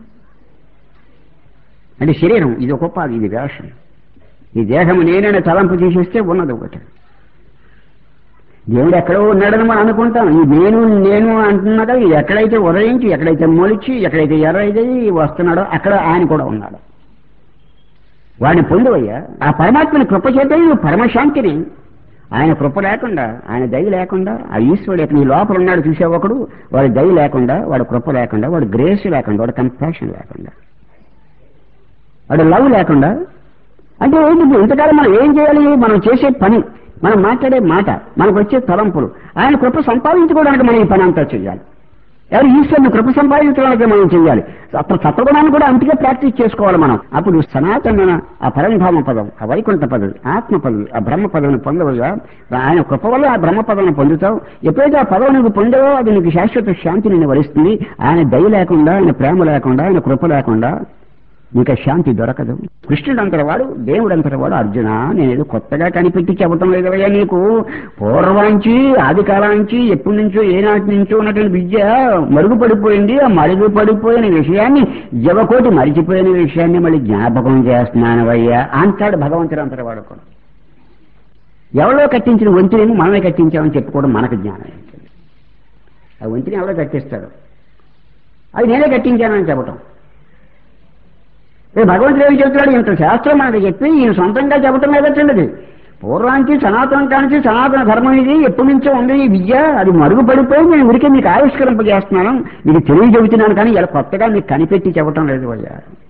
అంటే శరీరం ఇది ఒక ఉపాధి, ఇది వేషం. ఈ దేహము నేనైనా తలంపు తీసేస్తే ఉన్నది ఒకటి. దేవుడు ఎక్కడో ఉన్నాడని మనం అనుకుంటాం. ఈ నేను అంటున్నాగా ఇది ఎక్కడైతే ఉదయించి, ఎక్కడైతే మొలిచి, ఎక్కడైతే ఎర్రైతే వస్తున్నాడో అక్కడ ఆయన కూడా ఉన్నాడు. వాడిని పొందువయ్యా. ఆ పరమాత్మని కృప చేస్తే నువ్వు పరమశాంతిని. ఆయన కృప లేకుండా, ఆయన దయ లేకుండా, ఆ ఈశ్వరుడు నీ లోపల ఉన్నాడు చూసే ఒకడు, వాడి దయ లేకుండా, వాడి కృప లేకుండా, వాడి గ్రేస్ లేకుండా, వాడి కంపాషన్ లేకుండా, వాడి లవ్ లేకుండా, అంటే ఏంటి ఇంతకాలం మనం ఏం చేయాలి? మనం చేసే పని, మనం మాట్లాడే మాట, మనకు వచ్చే తలంపులు, ఆయన కృప సంపాదించుకోవడానికి మనం ఈ పని అంతా చేయాలి. ఎవరు ఈశ్వరుని కృప సంపాదించడానికి మనం చేయాలి. అప్పుడు సత్వగుణాన్ని కూడా అంతగా ప్రాక్టీస్ చేసుకోవాలి మనం. అప్పుడు సనాతన ఆ పరంధామ పదం, ఆ వైకుంఠ పదవి, ఆత్మ పదవి, ఆ బ్రహ్మ పదవిని పొందవగా ఆయన కృప వల్ల ఆ బ్రహ్మ పదవిని పొందుతావు. ఎప్పుడైతే ఆ పదవి నువ్వు పొందావో అది నీకు శాశ్వత శాంతిని వరిస్తుంది. ఆయన దయ లేకుండా, ఆయన ప్రేమ లేకుండా, ఆయన కృప లేకుండా నీకు శాంతి దొరకదు. కృష్ణుడు అంతరవాడు, దేవుడు అంతరవాడు. అర్జున, నేనేదో కొత్తగా కనిపెట్టి చెప్పటం లేదవయ్యా నీకు. పూర్వాంచి, ఆది కాలాంచి, ఎప్పటి నుంచో ఏనాటి నుంచో ఉన్నటువంటి విద్య మరుగుపడిపోయింది. ఆ మరుగుపడిపోయిన విషయాన్ని, జవకోటి మరిచిపోయిన విషయాన్ని మళ్ళీ జ్ఞాపకం చేస్తున్నానవయ్యా అంటాడు భగవంతుడు అంతరవాడు కూడా. ఎవరో కట్టించిన వంతునేమో మనమే కట్టించామని చెప్పుకోవడం మనకు జ్ఞానం. ఆ వంతుని ఎవరో కట్టిస్తాడు, అది నేనే కట్టించానని చెప్పటం. భగవంతుడు ఏమి చెబుతున్నాడు? ఇంత శాస్త్రం మనకి చెప్పి ఈయన సొంతంగా చెప్పటం లేదటండి. పూర్వానికి సనాతనం కానించి సనాతన ధర్మం ఇది ఎప్పటి నుంచో ఉంది ఈ విద్య. అది మరుగుపడిపోయి నేను ఉరికే మీకు ఆవిష్కరింపజేస్తున్నాను, మీకు తెలివి చెబుతున్నాను, కానీ ఇలా కొత్తగా మీకు కనిపెట్టి చెప్పటం లేదు అయ్యా.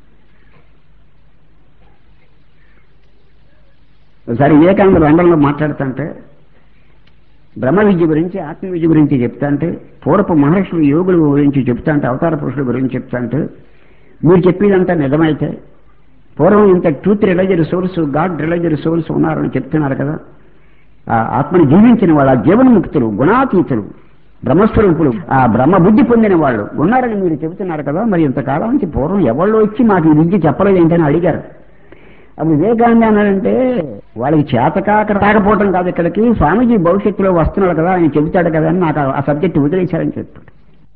ఒకసారి వివేకానంద లండన్లో మాట్లాడుతుంటే బ్రహ్మ విద్య గురించి, ఆత్మ విద్య గురించి చెప్తాంటే, పూర్వపు మహర్షులు యోగుల గురించి చెప్తాంటే, అవతార పురుషుల గురించి చెప్తాంటే, మీరు చెప్పేదంతా నిజమైతే పూర్వం ఇంత truth realiser source, God realiser source ఉన్నారని చెప్తున్నారు కదా. ఆ ఆత్మని జీవించిన వాళ్ళు, ఆ జీవన్ముక్తులు, గుణాతీతులు, బ్రహ్మస్వరూపులు, ఆ బ్రహ్మ బుద్ధి పొందిన వాళ్ళు ఉన్నారని మీరు చెబుతున్నారు కదా. మరి ఇంతకాలం నుంచి పూర్వం ఎవరో వచ్చి మాకు ఈ విద్య చెప్పలేదు ఏంటని అడిగారు. అప్పుడు వివేకానంద అన్నాడంటే, వాళ్ళకి చేతకాక రాకపోవటం కాదు, ఇక్కడికి స్వామీజీ భవిష్యత్తులో వస్తున్నాడు కదా, ఆయన చెబుతాడు కదా అని నాకు ఆ సబ్జెక్ట్ వదిలేశారని చెప్పాడు.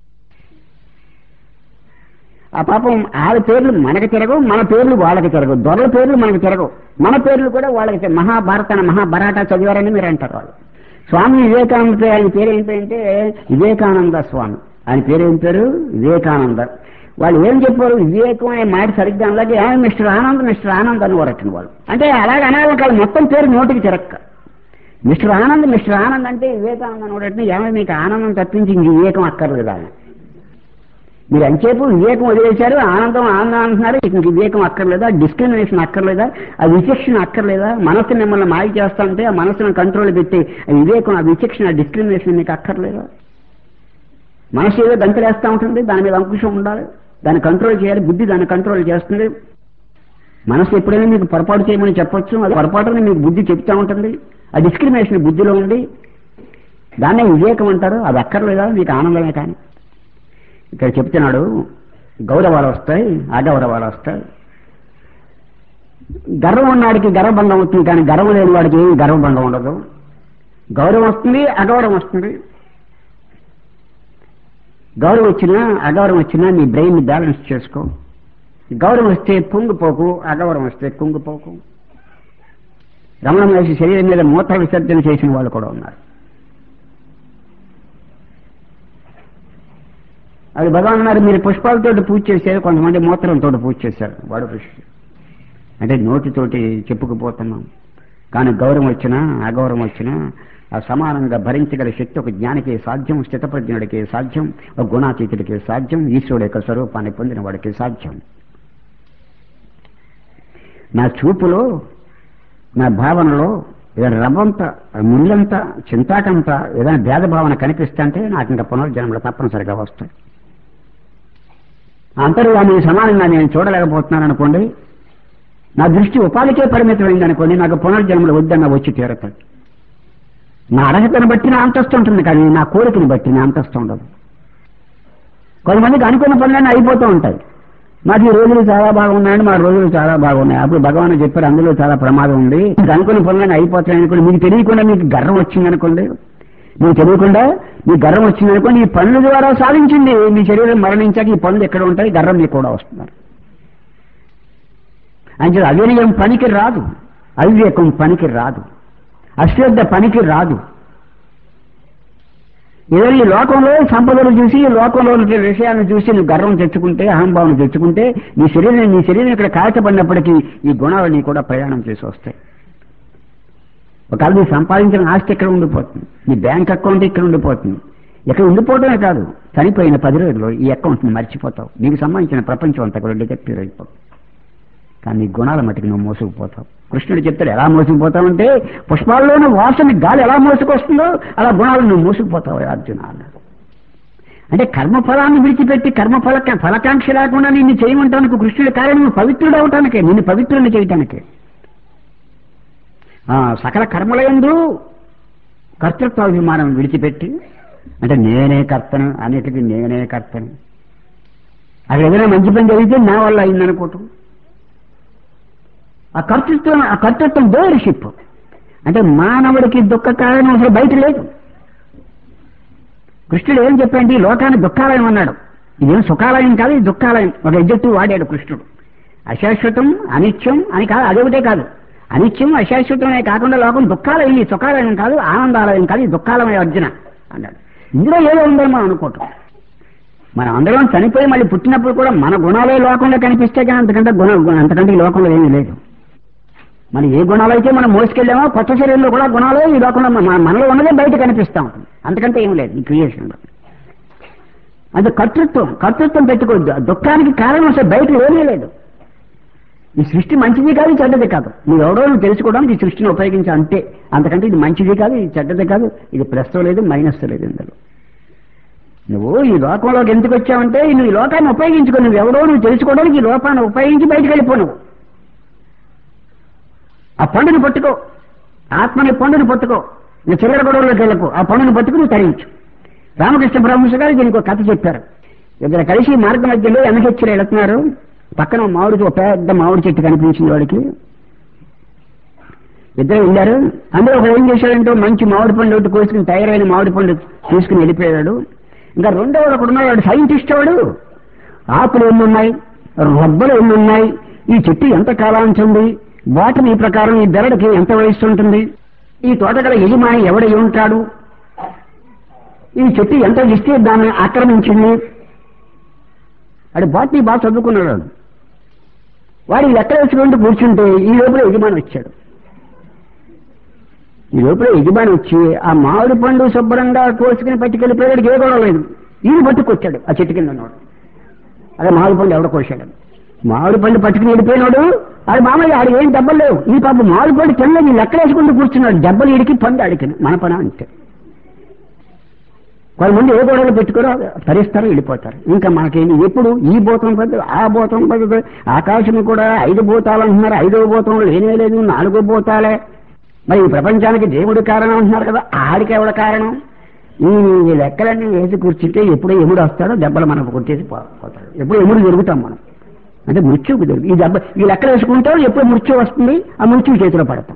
ఆ పాపం వాళ్ళ పేర్లు మనకు తిరగవు, మన పేర్లు వాళ్ళకి తిరగవు, దొరల పేర్లు మనకు తిరగవు, మన పేర్లు కూడా వాళ్ళకి. మహాభారత చదివారని మీరు అంటారు వాళ్ళు. స్వామి వివేకానంద ఆయన పేరు ఏంటంటే వివేకానంద స్వామి. ఆయన పేరు ఏం పేరు? వివేకానంద. వాళ్ళు ఏం చెప్పారు? వివేకం అనే మాట సరిగ్గా అలాగే మిస్టర్ ఆనంద్ అని వరట్టిన వాళ్ళు. అంటే అలాగే అనాలి కాదు, మొత్తం పేరు నోటికి తిరక్క. మిస్టర్ ఆనంద్ అంటే వివేకానంద అని వరట్టిన. ఏమైనా మీకు ఆనందం తప్పించి ఇంక వివేకం అక్కర్లేదా? మీరు అంచేపు వివేకం వదిలేశారు, ఆనందం అంటున్నారు. ఇంక వివేకం అక్కర్లేదా? డిస్క్రిమినేషన్ అక్కర్లేదా? ఆ విచక్షణ అక్కర్లేదా? మనస్సు మిమ్మల్ని మాయ చేస్తా ఉంటే ఆ మనస్సును కంట్రోల్ పెట్టి ఆ వివేకం, ఆ విచక్షణ, ఆ డిస్క్రిమినేషన్ మీకు అక్కర్లేదా? మనస్సు ఏదో గంతలేస్తూ ఉంటుంది, దాని మీద అంకుశం ఉండాలి, దాన్ని కంట్రోల్ చేయాలి. బుద్ధి దాన్ని కంట్రోల్ చేస్తుంది. మనస్సు ఎప్పుడైనా మీకు పొరపాటు చేయమని చెప్పొచ్చు, అది పొరపాటుని మీకు బుద్ధి చెప్తూ ఉంటుంది. ఆ డిస్క్రిమినేషన్ బుద్ధిలో ఉంది. దాన్నే వివేకం అంటారు. అది అక్కర్లేదా? మీకు ఆనందమే. కానీ ఇక్కడ చెప్తున్నాడు గౌరవాలు వస్తాయి, అగౌరవాలు వస్తాయి. గర్వం ఉన్నవాడికి గర్వభంగం అవుతుంది, కానీ గర్వం లేని వాడికి ఏమి గర్వభంగం ఉండదు. గౌరవం వస్తుంది, అగౌరవం వస్తుంది. గౌరవం వచ్చినా అగౌరవం వచ్చినా నీ బ్రెయిన్ బ్యాలెన్స్ చేసుకో. గౌరవం వస్తే పొంగిపోకు, అగౌరవం వస్తే కుంగిపోకు. రమణ మహర్షి శరీరం మీద మూత్ర విసర్జన చేసిన వాళ్ళు కూడా ఉన్నారు. అది భగవాన్ అన్నారు, మీరు పుష్పాలతో పూజ చేశారు, కొంతమంది మూత్రంతో పూజ చేశారు. వాడు ఋషి అంటే నోటితోటి చెప్పుకుపోతున్నాం. కానీ గౌరవం వచ్చినా అగౌరవం వచ్చినా ఆ సమానంగా భరించగల శక్తి ఒక జ్ఞానికే సాధ్యం, స్థితప్రజ్ఞుడికే సాధ్యం, ఒక గుణాతీతుడికే సాధ్యం, ఈశ్వరుడు యొక్క స్వరూపాన్ని పొందిన వాడికి సాధ్యం. నా చూపులో, నా భావనలో ఏదైనా రవ్వంత, ముళ్ళంత, చింతాకంత ఏదైనా భేదభావన కనిపిస్తుంటే నాకు ఇంకా పునర్జన్మలు తప్పనిసరిగా వస్తాయి. అంతర్యామి సమానంగా నేను చూడలేకపోతున్నాను అనుకోండి, నా దృష్టి ఉపాధికే పరిమితమైంది అనుకోండి, నాకు పునర్జన్మలు వద్దన్న వచ్చి తీరతాయి. నా అర్హతను బట్టి నా అంతస్తు ఉంటుంది, కానీ నా కోరికను బట్టి నా అంతస్తు ఉండదు. కొంతమందికి అనుకున్న పనులన్నీ అయిపోతూ ఉంటాయి. మాకు ఈ రోజులు చాలా బాగున్నాయని, మా రోజులు చాలా బాగున్నాయి. అప్పుడు భగవాన్ చెప్పారు అందులో చాలా ప్రమాదం ఉంది, అనుకున్న పనులన్నీ అయిపోతాయి అనుకోండి. మీకు తెలియకుండా మీకు గర్వం వచ్చిందనుకోండి, మీకు తెలియకుండా మీకు గర్వం వచ్చిందనుకోండి, ఈ పనుల ద్వారా సాధించింది మీ శరీరం మరణించాక ఈ పనులు ఎక్కడ ఉంటాయి, గర్వం మీకు కూడా వస్తున్నారు. అంటే అవినయం పనికి రాదు, అవివేకం పనికి రాదు, అశ్రద్ధ పనికి రాదు. ఏదో ఈ లోకంలో సంపదలు చూసి, ఈ లోకంలో విషయాలను చూసి నువ్వు గర్వం తెచ్చుకుంటే, అహంభావం తెచ్చుకుంటే నీ శరీరం ఇక్కడ కాల్చబడినప్పటికీ ఈ గుణాలని కూడా ప్రయాణం చేసి వస్తాయి. ఒకవేళ నీ సంపాదించిన ఆస్తి ఎక్కడ ఉండిపోతుంది, నీ బ్యాంక్ అకౌంట్ ఇక్కడ ఉండిపోతుంది. ఎక్కడ ఉండిపోవడమే కాదు, చనిపోయిన 10 రోజుల్లో ఈ అకౌంట్ని మర్చిపోతావు. నీకు సంబంధించిన ప్రపంచం అంతా కూడా డిటెక్టివ్ అయిపోతుంది. కానీ నీ గుణాల మట్టుకు నువ్వు మోసుకుపోతావు. కృష్ణుడు చెప్తాడు ఎలా మోసుకుపోతావంటే, పుష్పాల్లోని వాసన గాలి ఎలా మోసుకొస్తుందో అలా గుణాలు నువ్వు మోసుకుపోతావు అర్జున అన్నాడు. అంటే కర్మఫలాన్ని విడిచిపెట్టి ఫలకాంక్ష లేకుండా నిన్ను చేయమంటానికి కృష్ణుడి కారణం నువ్వు పవిత్రుడు అవటానికే, నిన్ను పవిత్రుని చేయటానికే. సకల కర్మలయందు కర్తృత్వాభిమానం విడిచిపెట్టి, అంటే నేనే కర్తను, అన్నిటికీ నేనే కర్తను. అక్కడ ఏదైనా మంచి పని జరిగితే నా వల్ల అయిందనుకోవటం. ఆ కర్తృత్వం డోయర్షిప్. అంటే మానవుడికి దుఃఖ కారణం అసలు బయట లేదు. కృష్ణుడు ఏం చెప్పండి, లోకాన్ని దుఃఖాలయం అన్నాడు. ఇదేం సుఖాలయం కాదు, ఇది దుఃఖాలయం. ఒక ఎగ్జెక్టివ్ వాడాడు కృష్ణుడు. అశాశ్వతం, అనిత్యం అని కాదు, అదొకటే కాదు. అనిత్యం అశాశ్వతమే కాకుండా లోకం దుఃఖాలయం, ఈ సుఖాలయం కాదు, ఆనందాలయం కాదు, ఈ దుఃఖాలమే అర్జున అన్నాడు. ఇందులో ఏదో ఉందని మనం అనుకోవటం. మనం అందరం చనిపోయి మళ్ళీ పుట్టినప్పుడు కూడా మన గుణాలే లోకంలో కనిపిస్తే కానీ అంతకంటే ఈ లోకంలో ఏమీ లేదు. మన ఏ గుణాలు అయితే మనం మోసుకెళ్ళామో కొత్త శరీరంలో కూడా గుణాలే ఈ లోకంలో మనలో ఉన్నదే బయట కనిపిస్తా ఉంటుంది. అంతకంటే ఏమి లేదు ఈ క్రియేషన్లో. అది కర్తృత్వం పెట్టుకోవద్దు. దుఃఖానికి కారణం అసలు బయట ఏమీ లేదు. ఈ సృష్టి మంచిది కాదు, చెడ్డది కాదు. నువ్వు ఎవరో నువ్వు తెలుసుకోవడానికి ఈ సృష్టిని ఉపయోగించా అంతే. అంతకంటే ఇది మంచిది కాదు, ఇది చెడ్డది కాదు, ఇది ప్లస్ లేదు మైనస్ లేదు. ఇందులో నువ్వు ఈ లోకంలోకి ఎందుకు వచ్చావంటే నువ్వు ఈ లోకాన్ని ఉపయోగించుకో. నువ్వు ఎవరో నువ్వు తెలుసుకోవడానికి ఈ లోకాన్ని ఉపయోగించి బయటకు వెళ్ళిపో. నువ్వు ఆ పండుని పట్టుకో, ఆత్మని పండుని పట్టుకో. నువ్వు చిల్లర గొడవలోకి వెళ్ళకు, ఆ పండుని పట్టుకు నువ్వు తరించు. రామకృష్ణ పరమహంస గారు దీనికి ఒక కథ చెప్పారు. ఇద్దరు కలిసి మార్గ మధ్యలో ఎనహెచ్చరి వెళుతున్నారు. పక్కన ఒక పెద్ద మామిడి చెట్టు కనిపించింది వాడికి. ఇద్దరు వెళ్ళారు. అందులో ఒక ఏం చేశాడంటే మంచి మామిడి పండు ఒకటి కోసుకుని, తయారైన మామిడి పండు తీసుకుని వెళ్ళిపోయాడు. ఇంకా రెండో వాడు ఒకడు ఉన్నాడు, వాడు సైంటిస్ట్. వాడు ఆకులు ఎన్నున్నాయి, రబ్బలు ఎన్నున్నాయి, ఈ చెట్టు ఎంత కాలాంచుంది, వాటిని ప్రకారం ఈ బెరడుకి ఎంత వయస్సు ఉంటుంది, ఈ తోటగల యజమాని ఎవడై ఉంటాడు, ఈ చెట్టు ఎంత విస్తీర్ణాన్ని ఆక్రమించింది. వాడు బాట్ని బాగా చదువుకున్నాడు. వాడు లెక్క వేసుకుంటూ కూర్చుంటే ఈ లోపల యజమాని వచ్చాడు. ఈ లోపల యజమాని వచ్చి ఆ మామిడి పండు శుభ్రంగా కోసుకుని పట్టుకెళ్ళిపోయాడు. ఏ గొడవ లేదు. ఈయన పట్టుకొచ్చాడు ఆ చెట్టు కింద ఉన్నాడు. అదే మామిడి పండు ఎవడ కోసాడు. మామిడి పండు పట్టుకుని వెళ్ళిపోయినాడు. ఆడు మామయ్య ఆడు ఏం దెబ్బలు లేవు. ఈ పాప మామిడి పండు కింద నీ లెక్క వేసుకుంటూ కూర్చున్నాడు. దెబ్బలు ఇడికి పండు అడిగిన మన పని అంతే. కొంతమంది ఏ గొడవలు పెట్టుకోరో తరిస్తారు, వెళ్ళిపోతారు. ఇంకా మనకేమి ఎప్పుడు ఈ భూతం పద్ధతి ఆ భూతం పద్ధతి. ఆకాశం కూడా 5 భూతాలు అంటున్నారు. 5వ భూతంలో లేనే లేదు, 4 భూతాలే. మరి ఈ ప్రపంచానికి దేవుడి కారణం అంటున్నారు కదా, ఆడికి ఎవడ కారణం? ఈ లెక్కలన్నీ వేసి కూర్చుంటే ఎప్పుడో ఎముడు వస్తాడో దెబ్బలు మనకు కొట్టేసి పోతాడు. ఎప్పుడు ఎముడు జరుగుతాం మనం, అంటే మృత్యువుకు జరుగుతుంది. ఈ లెక్కలు వేసుకుంటాం, ఎప్పుడు మృత్యు వస్తుంది, ఆ మృత్యువు చేతిలో పడతాం.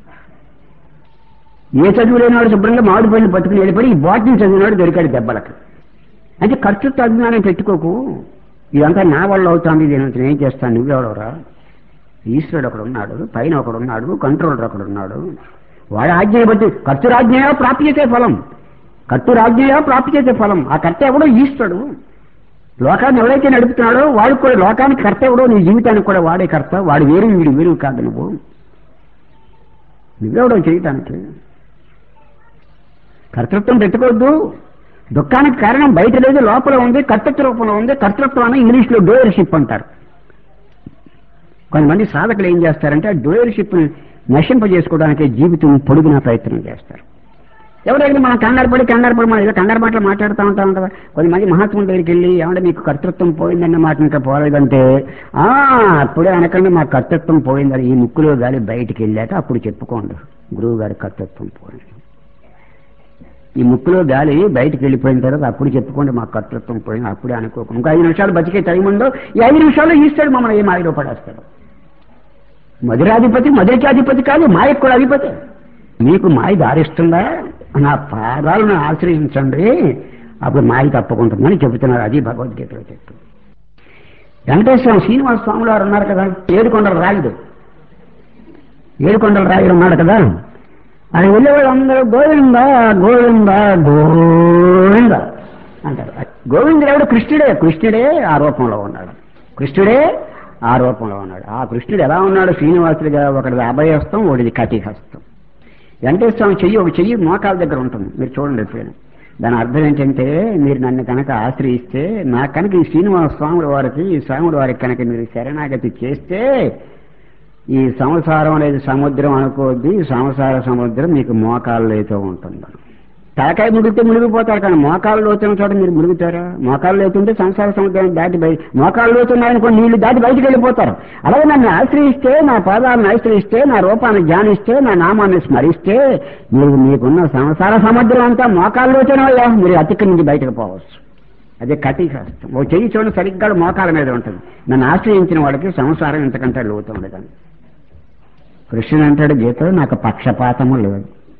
ఏ చదువు లేనివాడు శుభ్రంగా మామిడి పళ్ళు పట్టుకుని వెళ్ళిపోయి ఈ బాటిని చదివినవాడు దొరికాడు దెబ్బలకు. అంటే కర్తృత్వ అజ్ఞానం పెట్టుకోకు. ఇదంతా నా వల్ల అవుతుంది, నేను ఏం చేస్తాను, నువ్వెవడవరా? ఈశ్వరుడు ఒకడు ఉన్నాడు, పైన ఒకడు ఉన్నాడు, కంట్రోలర్ ఒకడు ఉన్నాడు. వాడు ఆజ్ఞ బట్టి కర్తృరాజ్ఞయో ప్రాప్తి చేసే ఫలం, కర్తృరాజ్ఞయో ప్రాప్తి చేసే ఫలం. ఆ కర్త ఎవడో ఈశ్వరుడు. లోకాన్ని ఎవడైతే నడుపుతున్నాడో వాడికి కూడా లోకానికి కర్త ఎవడో, నీ జీవితానికి కూడా వాడే కర్త. వాడు వేరు, వీడు వేరు కాదు. నువ్వెవడో చేయటానికి. కర్తృత్వం పెట్టుకోవద్దు. దుఃఖానికి కారణం బయట లేదు, లోపల ఉంది, కర్తృత్వ రూపంలో ఉంది. కర్తృత్వం అని ఇంగ్లీష్లో డోయర్షిప్ అంటారు. కొంతమంది సాధకులు ఏం చేస్తారంటే ఆ డోయర్షిప్ని నశింపజేసుకోవడానికి జీవితం పొడుగునా ప్రయత్నం చేస్తారు. ఎవరైనా మనం కంగారు పడి మనం ఏదో కంగారు మాటలు మాట్లాడుతూ ఉంటాం కదా. కొంతమంది మహాత్ముల దగ్గరికి వెళ్ళి ఏమంటే మీకు కర్తృత్వం పోయిందన్న మాట ఇంకా పోలేదంటే అప్పుడే అనకండి మాకు కర్తృత్వం పోయిందని. ఈ ముక్కులో గాలి బయటికి వెళ్ళాక అప్పుడు చెప్పుకోండి గురువు గారి కర్తృత్వం పోయింది. ఈ ముక్కులో గాలి బయటికి వెళ్ళిపోయిన తర్వాత అప్పుడు చెప్పుకోండి మాకు కర్తృత్వం పోయింది. అప్పుడే అనుకోకుండా ఇంకా 5 నిమిషాలు బతికే టైం ఉందో ఈ 5 నిమిషాల్లో ఈస్తాడు మమ్మల్ని ఏ మాయలో పడేస్తాడు. మధురాధిపతి మధురకి అధిపతి కాదు, మాయకు కూడా అధిపతి. మీకు మాయ దారిస్తుందా? నా పాదాలను ఆశ్రయించండి, అప్పుడు మాయ తప్పుకుంటుందని చెబుతున్నారు. అది భగవద్గీతలో చెప్పు. వెంకటేశ్వరం శ్రీనివాస స్వాములు వారు ఉన్నారు కదా, ఏడుకొండల రాయుడు ఉన్నాడు కదా. ఆయన వెళ్ళేవాళ్ళు అందరూ గోవింద గోవింద గోవింద అంటారు. గోవిందుడు ఎవడు? కృష్ణుడే ఆ రూపంలో ఉన్నాడు. ఆ కృష్ణుడు ఎలా ఉన్నాడు? శ్రీనివాసుడిగా ఒకటి అభయహస్తం, ఒకటిది కటిహస్తం. వెంకటేశ్వరం ఒక చెయ్యి మోకాల దగ్గర ఉంటుంది, మీరు చూడండి ఎప్పుడైనా. దాని అర్థం ఏంటంటే మీరు నన్ను కనుక ఆశ్రయిస్తే, నాకు కనుక ఈ శ్రీనివాస స్వాముల వారికి, ఈ స్వాముల వారికి కనుక మీరు శరణాగతి చేస్తే ఈ సంసారం అనేది సముద్రం అనుకోవద్దు, ఈ సంసార సముద్రం మీకు మోకాళ్ళ లోతో ఉంటుంది. తలకాయ ముడిగితే మునిగిపోతారు, కానీ మోకాళ్ళ లోతున్న చోట మీరు మునుగుతారా? మోకాళ్ళ లోతుంటే సంసార సముద్రాన్ని దాటి మోకాళ్ళ లోతున్నాయనుకో నీళ్లు దాటి బయటికి వెళ్ళిపోతారు. అలాగే నన్ను ఆశ్రయిస్తే, నా పాదాలను ఆశ్రయిస్తే, నా రూపాన్ని ధ్యానిస్తే, నా నామాన్ని స్మరిస్తే మీకున్న సంసార సముద్రం అంతా మోకాళ్ళ లోతునయ్యా, మీరు అతిక్రమించి బయటకు పోవచ్చు. అదే కటిహస్తం. ఓ చెయ్యి చూడండి సరిగ్గా మోకాల మీద ఉంటుంది. నన్ను ఆశ్రయించిన వాడికి సంసారం ఇంతకంటే లోతు ఉండదు. కృష్ణుడు అంటాడు గీతలో, నాకు పక్షపాతము లేదు.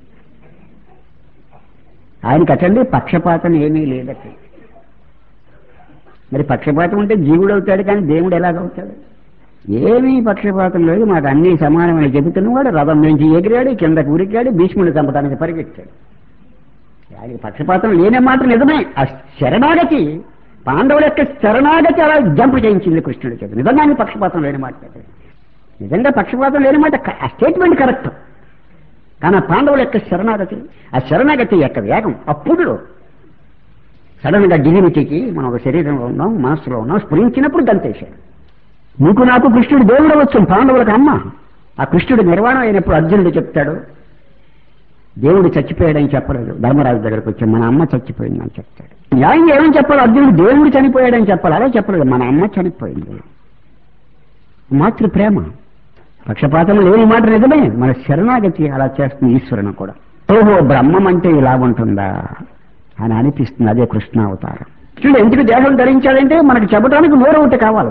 ఆయనకి అటండి పక్షపాతం ఏమీ లేదట. మరి పక్షపాతం ఉంటే జీవుడు అవుతాడు, కానీ దేవుడు ఎలాగవుతాడు? ఏమీ పక్షపాతం లేదు, మాకు అన్ని సమానమని చెబుతున్నవాడు రథం నుంచి ఎగిరాడు, కిందకు ఉరికాడు, భీష్ముడిని చంపడానికి పరిగెత్తాడు. ఆయనకి పక్షపాతం లేనే మాట నిజమే. ఆ శరణాగతి, పాండవుల యొక్క శరణాగతి అలా జంపు చేయించింది కృష్ణుడి చేత. నిజంగా ఆయన పక్షపాతం లేని మాట, నిజంగా పక్షపాతం లేని మాట. ఆ స్టేట్మెంట్ కరెక్ట్. కానీ ఆ పాండవుల యొక్క శరణాగతి, ఆ శరణాగతి యొక్క వేగం అప్పుడు సడన్ గా డివినిటీకి మనం ఒక శరీరంలో ఉన్నాం, మనస్సులో ఉన్నాం, స్ఫురించినప్పుడు గంతేశాడు. నీకు నాకు కృష్ణుడు దేవుడు వచ్చు, పాండవులకు అమ్మ. ఆ కృష్ణుడు నిర్వాణం అయినప్పుడు అర్జునుడు చెప్తాడు, దేవుడు చచ్చిపోయాడని చెప్పలేదు. ధర్మరాజు దగ్గరకు వచ్చి మన అమ్మ చచ్చిపోయిందని చెప్తాడు. న్యాయం ఏమని చెప్పాలి? అర్జునుడు దేవుడు చనిపోయాడని చెప్పాలి, అలా చెప్పలేదు. మన అమ్మ చనిపోయింది. మాతృ ప్రేమ, పక్షపాతం లేని మాట నిజమే. మన శరణాగతి అలా చేస్తుంది ఈశ్వరుని కూడా. ఓహో బ్రహ్మం అంటే ఇలా ఉంటుందా అని అనిపిస్తుంది. అదే కృష్ణావతారం. కృష్ణుడు ఎందుకు దేహం ధరించాడంటే మనకు చెప్పడానికి నోరు ఒకటి కావాలి.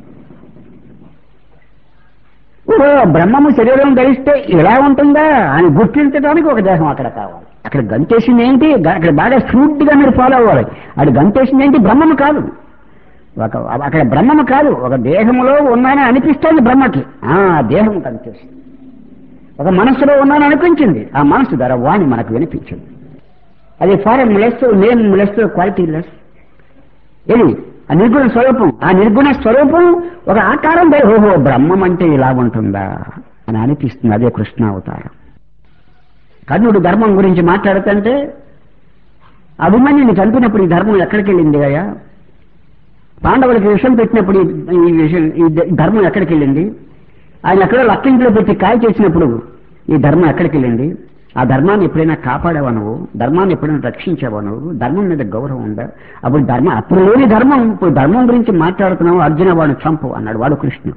ఓహో బ్రహ్మము శరీరం ధరిస్తే ఇలా ఉంటుందా అని గుర్తించడానికి ఒక దేహం అక్కడ కావాలి. అక్కడ గంతేసింది ఏంటి? అక్కడ బాగా స్ట్రూట్ గా మీరు ఫాలో అవ్వాలి. అది గంతేసింది ఏంటి? బ్రహ్మము కాదు. అక్కడ బ్రహ్మము కాదు, ఒక దేహములో ఉన్నానని అనిపిస్తోంది బ్రహ్మకి. ఆ దేహం కనిపిస్తుంది. ఒక మనస్సులో ఉన్నానని అనిపించింది, ఆ మనస్సు ద్వారా వాణి మనకు వినిపించింది. అది formless, nameless, qualityless. ఇది ఆ నిర్గుణ స్వరూపం. ఆ నిర్గుణ స్వరూపం ఒక ఆకారం ధరి ఓహో బ్రహ్మం అంటే ఇలా ఉంటుందా అని అనిపిస్తుంది. అదే కృష్ణావతారం. కర్ణుడు ధర్మం గురించి మాట్లాడుతుంటే అభిమన్యుని చంపినప్పుడు ఈ ధర్మం ఎక్కడికి వెళ్ళింది అయ్యా? పాండవులకి విషం పెట్టినప్పుడు ఈ ధర్మం ఎక్కడికి వెళ్ళింది? ఆయన ఎక్కడో లక్కింట్లో పెట్టి కాయ చేసినప్పుడు ఈ ధర్మం ఎక్కడికి వెళ్ళింది? ఆ ధర్మాన్ని ఎప్పుడైనా కాపాడావా నువ్వు? ధర్మాన్ని ఎప్పుడైనా రక్షించావా నువ్వు? ధర్మం మీద గౌరవం ఉందా? అప్పుడు ధర్మం, అప్పుడు లేని ధర్మం, ఇప్పుడు ధర్మం గురించి మాట్లాడుతున్నావు. అర్జున వాడు చంపు అన్నాడు, వాడు కృష్ణుడు.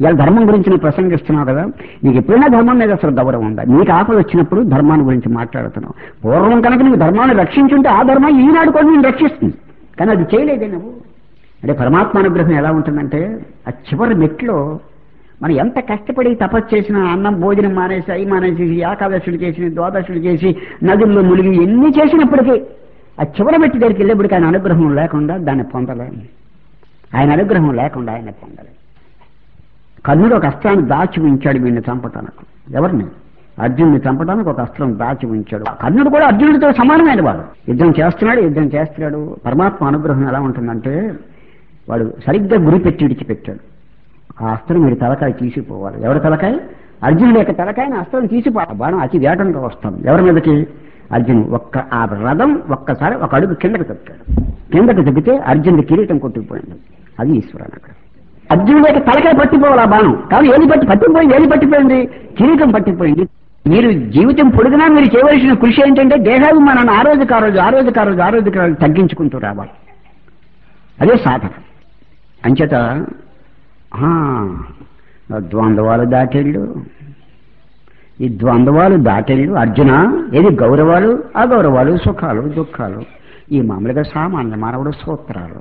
ఇవాళ ధర్మం గురించి నువ్వు ప్రసంగిస్తున్నావు కదా, నీకు ఎప్పుడైనా ధర్మం మీద అసలు గౌరవం ఉందా? నీకు ఆపద వచ్చినప్పుడు ధర్మాన్ని గురించి మాట్లాడుతున్నావు. పూర్వం కనుక నువ్వు ధర్మాన్ని రక్షించుంటే ఆ ధర్మం ఈనాడు కూడా నేను రక్షిస్తుంది, కానీ అది చేయలేదే నువ్వు. అంటే పరమాత్మ అనుగ్రహం ఎలా ఉంటుందంటే ఆ చివరి మెట్లో మనం ఎంత కష్టపడి తపస్సు చేసినా, అన్నం భోజనం మానేసి, అవి మానేసి, ఏకాదశులు చేసి, ద్వాదశులు చేసి, నదుల్లో మునిగి ఎన్ని చేసినప్పటికీ ఆ చివరి మెట్టి దగ్గరికి వెళ్ళేప్పటికీ ఆయన అనుగ్రహం లేకుండా దాన్ని పొందలేము. ఆయన అనుగ్రహం లేకుండా ఆయన పొందలేము. కర్ణుడు ఒక అస్త్రాన్ని దాచి ఉంచాడు వీడిని చంపటానికి. ఎవరిని? అర్జునుడిని చంపడానికి ఒక అస్త్రం దాచి ఉంచాడు. కర్ణుడు కూడా అర్జునుడితో సమానమైన వాడు. యుద్ధం చేస్తున్నాడు. పరమాత్మ అనుగ్రహం ఎలా ఉంటుందంటే వాడు సరిగ్గా గురి పెట్టి విడిచిపెట్టాడు. ఆ అస్త్రం మీరు తలకాయ తీసిపోవాలి. ఎవరి తలకాయ? అర్జునుడి యొక్క తలకాయని అస్త్రం తీసిపోవాలి. బాణం అతి వేగంగా వస్తాం. ఎవరి మీదకి? అర్జునుడు. ఆ రథం ఒక్కసారి ఒక అడుగు కిందకి తగ్గాడు. కిందకి తగ్గితే అర్జునుడి కిరీటం కొట్టుకుపోయింది. అది ఈశ్వరానుగ్రహం. అర్జునుడి యొక్క తలకాయ పట్టిపోవాలి ఆ బాణం. కానీ ఏది పట్టిపోయింది? కిరీటం పట్టిపోయింది. మీరు జీవితం పొడుగునా మీరు చేయవలసిన కృషి ఏంటంటే దేహాభిమానాన్ని ఆ రోజు తగ్గించుకుంటూ రావాలి. అదే సాధన. అంచేత ద్వంద్వాలు దాటెళ్ళు, ఈ ద్వంద్వాలు దాటెళ్ళు అర్జున. ఏది? గౌరవాలు, అగౌరవాలు, సుఖాలు, దుఃఖాలు, ఈ మామూలుగా సామాన్య మానవుడు సూత్రాలు.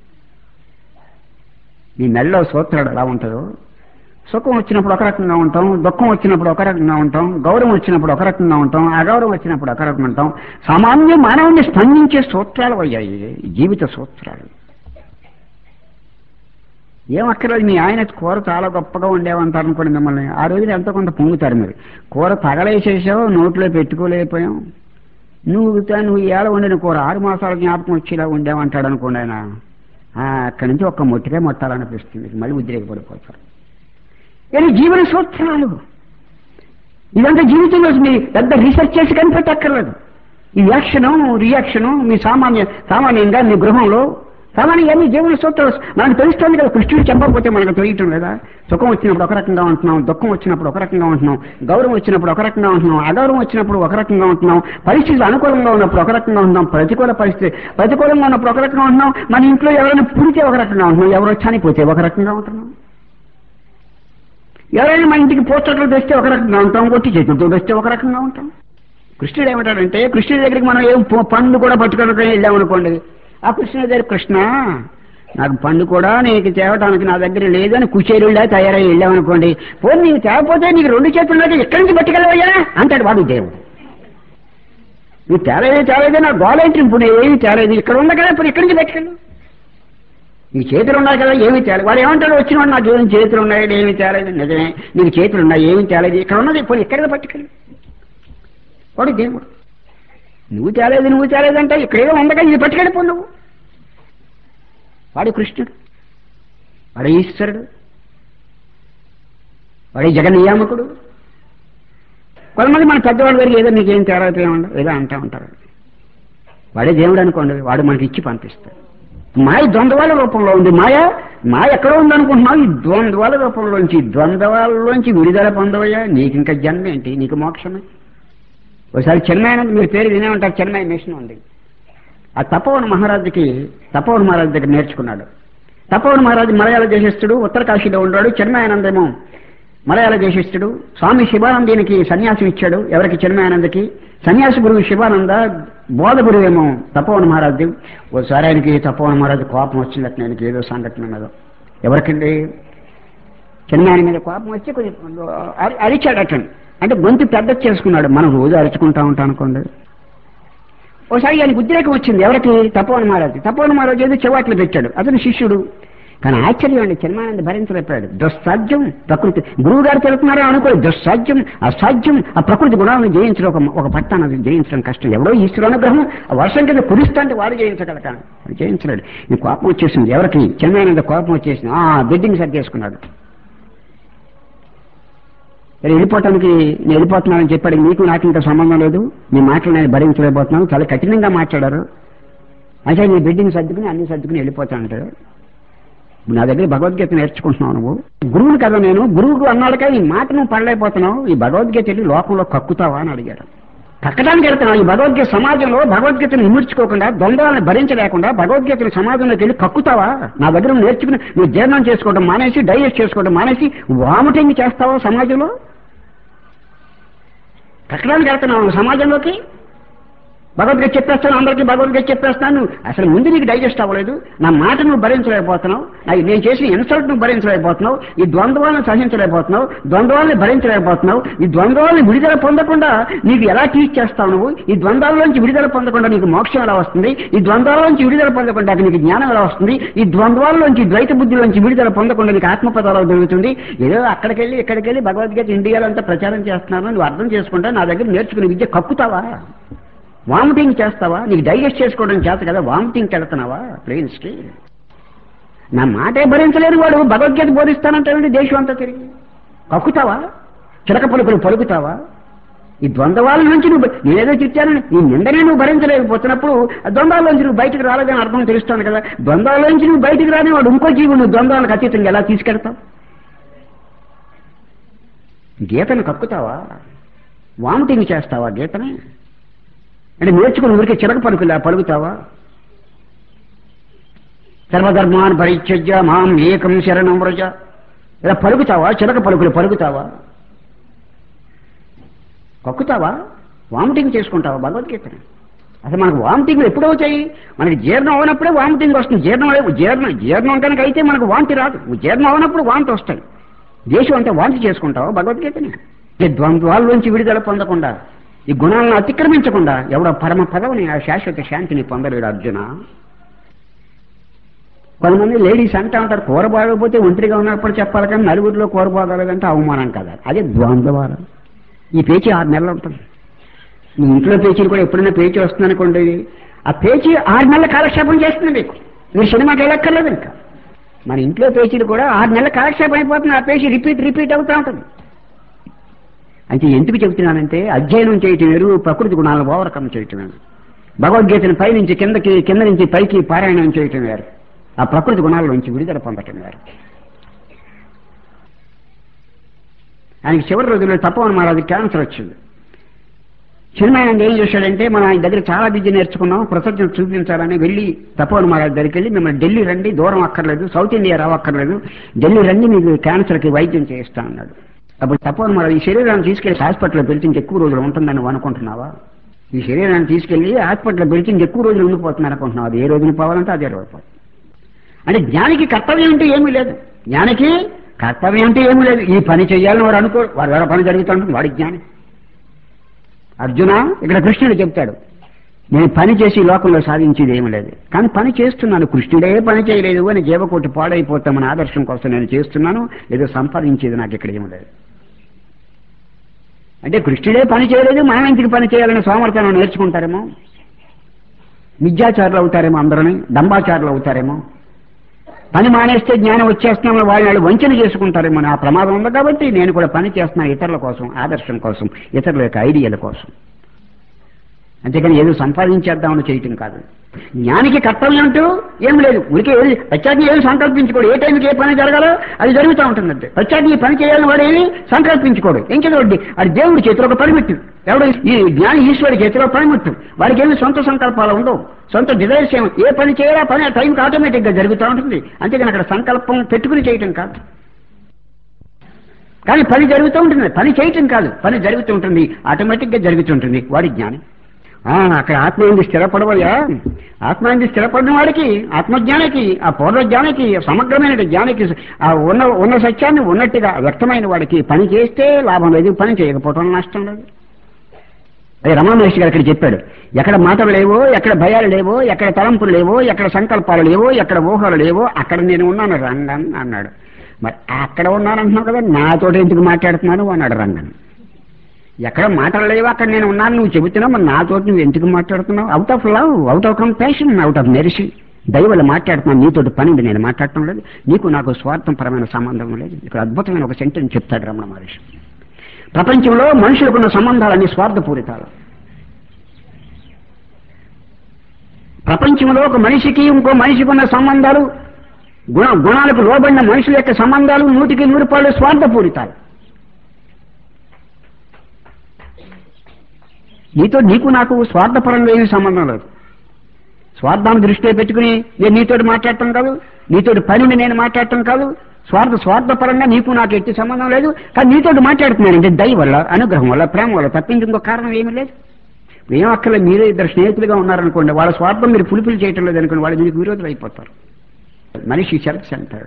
ఈ నెలలో సూత్రాలు ఎలా ఉంటుందో, సుఖం వచ్చినప్పుడు ఒక రకంగా ఉంటాం, దుఃఖం వచ్చినప్పుడు ఒక రకంగా ఉంటాం, గౌరవం వచ్చినప్పుడు ఒక రకంగా ఉంటాం, అగౌరవం వచ్చినప్పుడు ఒక రకంగా ఉంటాం. సామాన్య మానవుని స్పందించే సూత్రాలు అయ్యాయి జీవిత సూత్రాలు. ఏమక్కర్లేదు. మీ ఆయన కూర చాలా గొప్పగా ఉండేవంటారు అనుకోండి మిమ్మల్ని. ఆ రోజున ఎంతో కొంత పొంగుతారు. మీరు కూర తగలేసేసావు, నోట్లో పెట్టుకోలేకపోయాం, నువ్వు ఏళ్ళ వండిన కూర 6 మాసాల జ్ఞాపకం వచ్చేలా ఉండేవంటాడు అనుకోండి ఆయన. అక్కడి నుంచి ఒక్క మొట్టిగా మొట్టాలనిపిస్తుంది. మళ్ళీ ఉద్రేకపడిపోతారు. ఇది జీవన సూత్రాలు. ఇదంతా జీవితంలో మీ పెద్ద రీసెర్చ్ చేసి కనిపెట్టక్కర్లేదు. ఈ రియాక్షను మీ సామాన్యంగా మీ గృహంలో సామాన్యంగా మీ జీవన సూత్రాలు మనకు తెలుస్తుంది కదా. కృష్ణుడు చెప్పకపోతే మనకు తెలియటం లేదా? సుఖం వచ్చినప్పుడు ఒక రకంగా ఉంటున్నాం, దుఃఖం వచ్చినప్పుడు ఒక రకంగా ఉంటున్నాం, గౌరవం వచ్చినప్పుడు ఒక రకంగా ఉంటున్నాం, అగౌరవం వచ్చినప్పుడు ఒక రకంగా ఉంటున్నాం, పరిస్థితులు అనుకూలంగా ఉన్నప్పుడు ఒక రకంగా ఉంటున్నాం, ప్రతికూలంగా ఉన్నప్పుడు ఒక రకంగా ఉంటున్నాం, మన ఇంట్లో ఎవరైనా పుడితే ఒక రకంగా ఉంటున్నాం, ఎవరో చనిపోతే ఒక రకంగా ఉంటున్నాం, ఎవరైనా మన ఇంటికి పోస్టర్లు తెస్తే ఒక రకంగా ఉంటాం, ఒట్టి చేతులతో తెస్తే ఒక రకంగా ఉంటాం. కృష్ణుడు ఏమంటాడంటే కృష్ణుడి దగ్గరికి మనం ఏం పండు కూడా పట్టుకొని వెళ్ళామనుకోండి, ఆ కృష్ణుడి దగ్గర కృష్ణ నాకు పండు కూడా నీకు తేవటానికి నా దగ్గర లేదని కుచేరుళ్ళ తయారై వెళ్ళామనుకోండి, పోనీ నీకు తేవపోతే నీకు 2 చేతులు ఎక్కడి నుంచి పట్టుకెళ్ళవయ్యా అంటాడు వాడు దేవుడు. నువ్వు తేలేదే నా గోలేంటి, ఇప్పుడు ఏమి తేలేదు, ఇక్కడ ఉన్నా కదా ఇప్పుడు ఇక్కడి నుంచి పట్టుకెళ్ళు, నీ చేతులు ఉన్నాయి కదా ఏమి తేలేదు. వాడు ఏమంటాడు? వచ్చినవాడు నాకు ఏమి చేతులు ఉన్నాయి ఏమి తేలేదు. నిజమే, నీకు చేతులు ఉన్నాయి ఏమి తేలేదు, ఇక్కడ ఉన్నది ఇప్పుడు ఎక్కడికి పట్టుకెళ్ళు. వాడు దేవుడు. నువ్వు తేలేదంటే ఇక్కడేదో ఉండగా ఇది పట్టుకెళ్ళిపో నువ్వు. వాడు కృష్ణుడు, వాడు ఈశ్వరుడు, వాడి జగన్నియామకుడు. కొంతమంది మన పెద్దవాళ్ళ దగ్గర ఏదో నీకేం తేడా ఉండవు ఏదో అంటూ ఉంటారు. వాడే దేవుడు అనుకోండి, వాడు మనకి ఇచ్చి పంపిస్తాడు. మాయ ద్వంద్వాల రూపంలో ఉంది. మాయ ఎక్కడ ఉందనుకుంటున్నావు? ఈ ద్వంద్వాల రూపంలోంచి, ద్వంద్వాలలోంచి విడుదల పొందవయ్యా. నీకు ఇంకా జన్మ ఏంటి? నీకు మోక్షమే. ఒకసారి చెన్నై మీరు పేరు వినే ఉంటారు, చెన్నై మిషన్ ఉంది. ఆ తపోవన మహారాజు దగ్గర నేర్చుకున్నాడు. తపోవన మహారాజు మలయాళ దేశస్థుడు, ఉత్తరకాశీలో ఉన్నాడు. చెన్నయానందేమో మలయాళ దేశస్థుడు. స్వామి శివానందీనికి సన్యాసం ఇచ్చాడు. ఎవరికి? చెన్నయానందకి. సన్యాసి గురువు శివానంద, బోధ గురువేమో తపోవన మహారాజు. ఓసారి ఆయనకి తపోవన మహారాజు కోపం వచ్చిందట, ఆయనకి ఏదో సంఘటన మీద. ఎవరికండి? చెన్నయాని మీద కోపం వచ్చి కొంచెం అరిచాడటండి. అంటే గొంతు పెద్ద చేసుకున్నాడు. మనం రోజు అరుచుకుంటా ఉంటాం అనుకోండి. ఒకసారి ఆయనకు ఉద్రేకం వచ్చింది. ఎవరికి? తపోవన మహారాజు ఏదో చెవాట్లు పెట్టాడు. అతను శిష్యుడు. కానీ ఆశ్చర్యం అండి, చిన్మానంద భరించలేపాడు. దుస్సాధ్యం ప్రకృతి. గురువు గారు తెలుపుతున్నారని అనుకోలేదు. దుస్సాధ్యం, అసాధ్యం, ఆ ప్రకృతి గుణాలను జయించడం ఒక పట్టాన్ని జయించడం కష్టం. ఎవడో ఈశ్వర అనుగ్రహం ఆ వర్షం కింద కురిస్తా అంటే వాడు జయించగలగాలి, వాడు జయించలేడు. ఈ కోపం వచ్చేసింది. ఎవరికి? చిన్మానంద కోపం వచ్చేసింది. బిడ్డింగ్ సెట్ చేసుకున్నాడు. వెళ్ళిపోవటానికి నేను వెళ్ళిపోతున్నానని చెప్పాడు. నీకు నాకు ఇంకా సంబంధం లేదు, నీ మాటలు నేను భరించలేకపోతున్నాను. చాలా కఠినంగా మాట్లాడారు. అంటే నీ బిడ్డింగ్ సర్దుకుని అన్ని సర్దుకుని వెళ్ళిపోతానంటాడు. నా దగ్గర భగవద్గీత నేర్చుకుంటున్నావు నువ్వు. గురువుని కదా నేను. గురువుకు అన్నాడు కానీ ఈ మాట నువ్వు పడలేకపోతున్నావు, ఈ భగవద్గీత వెళ్ళి లోకంలో కక్కుతావా అని అడిగాడు. కక్కడానికి వెళ్తున్నావు. ఈ భగవద్గీత సమాజంలో భగవద్గీతను ఇముడ్చుకోకుండా, ద్వంద్వాలను భరించలేకుండా భగవద్గీతను సమాజంలోకి వెళ్ళి కక్కుతావా? నా దగ్గర నేర్చుకుని నువ్వు జీర్ణం చేసుకోవడం మానేసి, డైజెస్ట్ చేసుకోవడం మానేసి వామిటింగ్ చేస్తావా సమాజంలో? కక్కడానికి వెళ్తున్నావు సమాజంలోకి. భగవద్గీత చెప్పేస్తాను, అందరికీ భగవద్గీత చెప్పేస్తాను. అసలు ముందు నీకు డైజెస్ట్ అవ్వలేదు. నా మాట నువ్వు భరించలేకపోతున్నావు. నేను చేసిన ఇన్సల్ట్ నువ్వు భరించలేకపోతున్నావు. ఈ ద్వంద్వాలను సహించలేకపోతున్నావు. ద్వంద్వాలని భరించలేకపోతున్నావు. ఈ ద్వంద్వాలని విడుదల పొందకుండా నీకు ఎలా టీచ్ చేస్తావు నువ్వు? ఈ ద్వంద్వాలలోంచి విడుదల పొందకుండా నీకు మోక్షం ఎలా వస్తుంది? ఈ ద్వంద్వాలలోంచి విడుదల పొందకుండా నీకు జ్ఞానం ఎలా వస్తుంది? ఈ ద్వంద్వాలలోంచి, ద్వైత బుద్ధిలోంచి విడుదల పొందకుండా నీకు ఆత్మపదాలు జరుగుతుంది. ఏదో అక్కడికెళ్ళి ఇక్కడికెళ్ళి భగవద్గీత ఇండియాలో అంతా ప్రచారం చేస్తున్నాను నువ్వు అర్థం చేసుకుంటా నా దగ్గర నేర్చుకునే విద్య కక్కుతావా? వామిటింగ్ చేస్తావా? నీకు డైజెస్ట్ చేసుకోవడం చేత కదా వామిటింగ్కి వెళ్తున్నావా? ప్లేన్స్కి నా మాటే భరించలేని వాడు భగవద్గీత బోధిస్తానంటే దేశం అంతా తిరిగి కక్కుతావా? చిలక పలుకులు పలుకుతావా? ఈ ద్వంద్వాల నుంచి నువ్వు నేనేదో తిట్టానని నీ నిందనే నువ్వు భరించలేకపోతున్నప్పుడు ద్వంద్వాల్లోంచి నువ్వు బయటకు రాలేదని అర్థం తెలుస్తాను కదా. ద్వంద్వాల్లోంచి నువ్వు బయటకు రాని వాడు ఇంకో జీవుడు నువ్వు ద్వంద్వాలకు అతీతంగా ఎలా తీసుకెళ్తావు? గీతను కక్కుతావా? వామిటింగ్ చేస్తావా గీతని? అంటే నేర్చుకుని ఊరికే చిలక పలుకులా పలుకుతావా? సర్వధర్మాన్ పరిత్యజ్య మాం ఏకం శరణం వ్రజ ఇలా పలుకుతావా? చిలక పలుకులు పలుకుతావా? కక్కుతావా? వామిటింగ్ చేసుకుంటావా భగవద్గీతని? అసలు మనకు వామిటింగ్లు ఎప్పుడు అవుతాయి? మనకి జీర్ణం అవనప్పుడే వామిటింగ్ వస్తుంది. జీర్ణం కనుక అయితే మనకు వాంతి రాదు. జీర్ణం అవనప్పుడు వాంతి వస్తాయి. దేశం అంతా వాంతి చేసుకుంటావా భగవద్గీతని? ఈ ద్వంద్వాల్లోంచి విడుదల పొందకుండా, ఈ గుణాలను అతిక్రమించకుండా ఎవడో పరమ పదవిని, ఆ శాశ్వత శాంతిని పొందలేడు అర్జున. కొంతమంది లేడీస్ అంటా ఉంటారు కూర బాగకపోతే ఒంటరిగా ఉన్నప్పుడు చెప్పాలి కానీ నలుగురిలో కూర బాగలేదంటే అవమానం కదా. అదే ద్వంద్వాలు. ఈ పేచీ 6 నెలలు ఉంటుంది. మీ ఇంట్లో పేచీలు కూడా ఎప్పుడైనా పేచీ వస్తుందనుకోండి, ఆ పేచీ 6 నెలల కాలక్షేపం చేస్తుంది మీకు. మీరు సినిమాకి వెళ్ళక్కర్లేదు. ఇంకా మన ఇంట్లో పేచీలు కూడా 6 నెలల కాలక్షేపం అయిపోతుంది. ఆ పేచీ రిపీట్ అవుతూ ఉంటుంది. అంటే ఎందుకు చెబుతున్నానంటే అధ్యయనం చేయటం వేరు, ప్రకృతి గుణాలను ఓవర్కమ్ చేయటం వేరు. భగవద్గీతను పై నుంచి కిందకి, కింద నుంచి పైకి పారాయణం చేయటం వేరు. ఆ ప్రకృతి గుణాల నుంచి విడుదల పొందటం వేరు. ఆయనకి చివరి రోజుల్లో తపోవన్ మహారాజు క్యాన్సర్ వచ్చింది. సినిమా ఏం చేశాడంటే మనం ఆయన దగ్గర చాలా విద్య నేర్చుకున్నాం, కృతజ్ఞత చూపించాలని వెళ్ళి తపోవన్ మహారాజు దగ్గరికి వెళ్ళి మిమ్మల్ని ఢిల్లీ రండి, దూరం అక్కర్లేదు, సౌత్ ఇండియా రావక్కర్లేదు, ఢిల్లీ రండి మీకు క్యాన్సర్కి వైద్యం చేయిస్తా అన్నాడు. అప్పుడు తప్పని మరి ఈ శరీరాన్ని తీసుకెళ్లి హాస్పిటల్లో పెడితే ఇంకెక్కువ రోజులు ఉంటుందని నువ్వు అనుకుంటున్నావా? ఈ శరీరాన్ని తీసుకెళ్లి హాస్పిటల్లో పెడితే ఇంకెక్కువ రోజులు ఉండిపోతున్నాను అనుకుంటున్నావు. అది ఏ రోజున పోవాలంటే అదే రోజు పోవాలి. అంటే జ్ఞానికి కర్తవ్యం అంటే ఏమీ లేదు. జ్ఞానికి కర్తవ్యం అంటే ఏమీ లేదు. ఈ పని చేయాలని వాడు అనుకో, వాడు వేరే పని జరుగుతూ ఉంటుంది, వాడి జ్ఞాని. అర్జున ఇక్కడ కృష్ణుడు చెప్తాడు, నేను పని చేసి లోకంలో సాధించేది ఏమీ లేదు, కానీ పని చేస్తున్నాను. కృష్ణుడే పని చేయలేదు అని జీవకోటి పాడైపోతామని ఆదర్శం కోసం నేను చేస్తున్నాను. ఏదో సంపాదించేది నాకు ఇక్కడ ఏమీ లేదు. అంటే కృష్ణుడే పని చేయలేదు, మనం ఇంటికి పని చేయాలని సోమర్థనం నేర్చుకుంటారేమో, మిథ్యాచారులు అవుతారేమో, అందరని డంబాచారులు అవుతారేమో, పని మానేస్తే జ్ఞానం వచ్చేస్తున్నామని వాళ్ళు వంచన చేసుకుంటారేమో. ఆ ప్రమాదం ఉంది కాబట్టి నేను కూడా పని చేస్తున్నాను ఇతరుల కోసం, ఆదర్శం కోసం, ఇతరుల యొక్క ఐడియాల కోసం. అంతేకాని ఏదో సంపాదించేద్దామని చేయటం కాదు. జ్ఞానికి కర్తవ్యం అంటూ ఏం లేదు. ఉనికి ప్రత్యేకంగా ఏమి సంకల్పించుకోడు. ఏ టైంకి ఏ పని జరగాలో అది జరుగుతూ ఉంటుందంటే ప్రత్యేకంగా ఈ పని చేయాలని వాడు ఏమి సంకల్పించుకోడు. ఏం చదవండి, అది దేవుడి చేతిలో ఒక పనిముట్టు. ఎవడు ఈ జ్ఞాని ఈశ్వరుడి చేతిలో పనిముట్టు. వాడికి ఏమి సొంత సంకల్పాలు ఉండవు, సొంత డిజైర్స్ ఏమి. ఏ పని చేయాలా పని ఆ టైంకి ఆటోమేటిక్ గా జరుగుతూ ఉంటుంది. అంతేగాని అక్కడ సంకల్పం పెట్టుకుని చేయటం కాదు. కానీ పని జరుగుతూ ఉంటుంది, పని చేయటం కాదు, పని జరుగుతూ ఉంటుంది, ఆటోమేటిక్ గా జరుగుతుంటుంది. వాడి జ్ఞాని. అక్కడ ఆత్మయంది స్థిరపడవయ్యా. ఆత్మయంది స్థిరపడిన వాడికి, ఆత్మజ్ఞానికి, ఆ పూర్వజ్ఞానికి, సమగ్రమైన జ్ఞానికి, ఆ ఉన్న సత్యాన్ని ఉన్నట్టుగా వ్యక్తమైన వాడికి పని చేస్తే లాభం లేదు, పని చేయకపోవడం నష్టం లేదు. అదే రమణ మహర్షి గారు ఇక్కడ చెప్పాడు, ఎక్కడ మాటలు లేవో, ఎక్కడ భయాలు లేవో, ఎక్కడ తలంపులు లేవో, ఎక్కడ సంకల్పాలు లేవో, ఎక్కడ ఊహలు లేవో అక్కడ నేను ఉన్నాను రంగన్ అన్నాడు. మరి అక్కడ ఉన్నానంటున్నావు కదా, నాతోటి ఎందుకు మాట్లాడుతున్నాను అన్నాడు రంగన్. ఎక్కడ మాటలు లేవు అక్కడ నేను ఉన్నాను నువ్వు చెబుతున్నావు, మరి నాతోటి నువ్వు ఎందుకు మాట్లాడుతున్నావు? Out of love, out of compassion, out of mercy దైవాలు మాట్లాడుతున్నాను. నీతోటి పని నేను మాట్లాడటం లేదు, నీకు నాకు స్వార్థపరమైన సంబంధం లేదు. ఇక్కడ అద్భుతమైన ఒక సెంటెన్స్ చెప్తాడు రమణ మహర్షి. ప్రపంచంలో మనుషులకున్న సంబంధాలన్నీ స్వార్థపూరితాలు. ప్రపంచంలో ఒక మనిషికి ఇంకో మనిషికి ఉన్న సంబంధాలు, గుణాలకు లోబడిన మనుషుల యొక్క సంబంధాలు 100% స్వార్థపూరితాలు. నీకు నాకు స్వార్థపరంగా ఏమీ సంబంధం లేదు. స్వార్థాన్ని దృష్టిలో పెట్టుకుని నేను నీతోటి మాట్లాడటం కాదు, నీతోటి పనిని నేను మాట్లాడటం కాదు. స్వార్థపరంగా నీకు నాకు ఎట్టి సంబంధం లేదు. కానీ నీతోటి మాట్లాడుతున్నానంటే దయ వల్ల, అనుగ్రహం వల్ల, ప్రేమ వల్ల తప్పించి ఇంకో కారణం ఏమీ లేదు. ఏం అక్కర్లేదు. మీరే ఇద్దరు స్నేహితులుగా ఉన్నారనుకోండి, వాళ్ళ స్వార్థం మీరు ఫుల్ఫిల్ చేయటం లేదు అనుకోండి, వాళ్ళు మీకు విరోధులు అయిపోతారు. మనిషి self centred,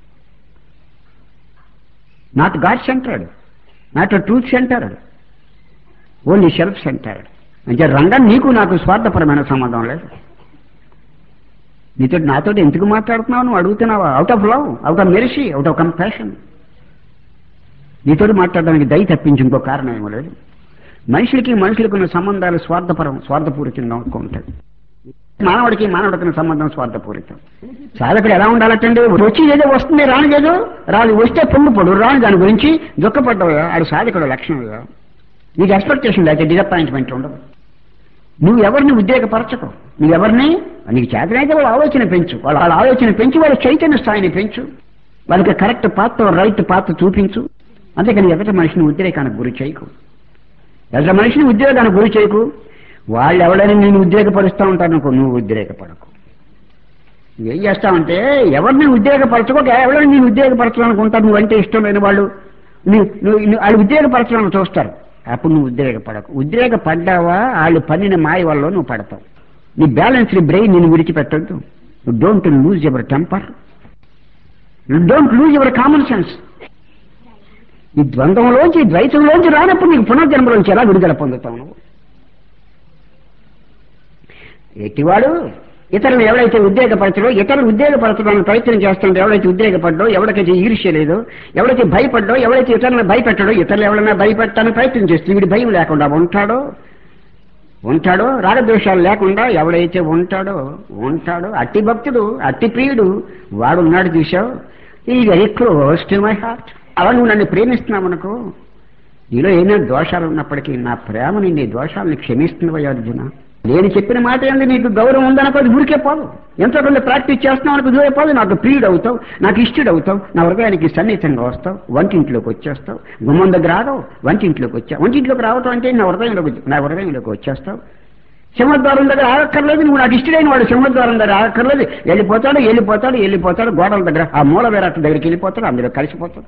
not God centred, not truth centred, only self centred. అంటే రంగా నీకు నాకు స్వార్థపరమైన సంబంధం లేదు. నాతో ఎందుకు మాట్లాడుతున్నావు నువ్వు అడుగుతున్నావా? Out of love, out of mercy, out of compassion. నీతోటి మాట్లాడడానికి దయ తప్పించి ఇంకో కారణం ఏమో లేదు. మనుషులకి ఉన్న సంబంధాలు స్వార్థపూరితంగా ఉంటాయి. మానవుడికి ఉన్న సంబంధం స్వార్థపూరితం. సాధకుడు ఎలా ఉండాలంటే వచ్చి ఏదో వస్తుంది, రానిదేదో రాదు. వస్తే పొంగిపోడు, రాని దాని గురించి దుఃఖపడ్డావుగా, ఆడు సాధకుడు లక్షణంగా. నీకు ఎక్స్పెక్టేషన్ లేకపోతే డిసప్పాయింట్మెంట్ ఉండదు. నువ్వు ఎవరిని ఉద్రేకపరచకు, నువ్వెవరిని నీకు చేతనైతే వాళ్ళ ఆలోచన పెంచు, వాళ్ళ ఆలోచన పెంచి వాళ్ళ చైతన్య స్థాయిని పెంచు, వాళ్ళకి కరెక్ట్ పాత్ర రైట్ పాత్ర చూపించు. అంతేకాని ఎదుట మనిషిని ఉద్రేకానికి గురి చేయకు, ఎదుట మనిషిని ఉద్రేకానికి గురి చేయకు. వాళ్ళు ఎవరైనా నేను ఉద్రేకపరుస్తూ ఉంటాను అనుకో, నువ్వు ఉద్రేకపడకు. ఏం చేస్తావంటే ఎవరిని ఉద్రేకపరచుకోక ఎవరైనా నేను ఉద్రేకపరచాలనుకుంటాను, నువ్వంటే ఇష్టం లేని వాళ్ళు వాళ్ళు ఉద్రేకపరచాలని చూస్తారు. అప్పుడు నువ్వు ఉద్రేకపడకు. ఉద్రేకపడ్డావా వాళ్ళు పన్నిన మాయ వల్ల నువ్వు పడతావు. నీ బ్యాలెన్స్ బ్రెయిన్ నేను విడిచిపెట్టద్దు. You don't lose your temper, you don't lose your common sense. ఈ ద్వంద్వంలోంచి ద్వైతంలోంచి రానప్పుడు నీకు పునర్జన్మలోంచి ఎలా విడుదల పొందుతావు నువ్వు? ఎట్టివాడు ఇతరులు ఎవరైతే ఉద్రేకపరచడో, ఇతరులు ఉద్రేకపరచడానికి ప్రయత్నం చేస్తుంటే ఎవరైతే ఉద్రేకపడ్డో, ఎవరికైతే ఈర్ష్య లేదో, ఎవరైతే భయపడ్డో, ఎవరైతే ఇతరులను భయపెట్టడో, ఇతరులు ఎవరైనా భయపెట్టడానికి ప్రయత్నం చేస్తే వీడి భయం లేకుండా ఉంటాడో రాగద్వేషాలు లేకుండా ఎవడైతే ఉంటాడో అట్టి భక్తుడు, అట్టి ప్రియుడు వాడున్నాడు. చూశావు, ఈ very close to my heart. అలా నువ్వు నన్ను ప్రేమిస్తున్నావనుకో, నీలో ఏమైనా దోషాలు ఉన్నప్పటికీ నా ప్రేమని నీ దోషాలను క్షమిస్తున్నవయ్యా అర్జున. నేను చెప్పిన మాట ఏంది, నీకు గౌరవం ఉందనుకో అది ఊరికే పోదు. ఎంతో కొంత ప్రాక్టీస్ చేస్తున్నావు అనుకో దూరే పోదు. నాకు ప్రియుడు అవుతావు, నాకు ఇష్టడు అవుతావు, నా హృదయానికి సన్నిహితంగా వస్తావు, వంటింట్లోకి వచ్చేస్తావు. గుమ్మం దగ్గర ఆగవు, వంటింట్లోకి రావటం అంటే నా హృదయంలోకి వచ్చేస్తావు. సింహద్వారం దగ్గర ఆగక్కర్లేదు, నువ్వు నాకు ఇష్టడైన వాడు సింహద్వారం దగ్గర ఆగక్కర్లేదు. వెళ్ళిపోతాడు గోడల దగ్గర, ఆ మూల వేరాట దగ్గరికి వెళ్ళిపోతాడు, అందులో కలిసిపోతాడు.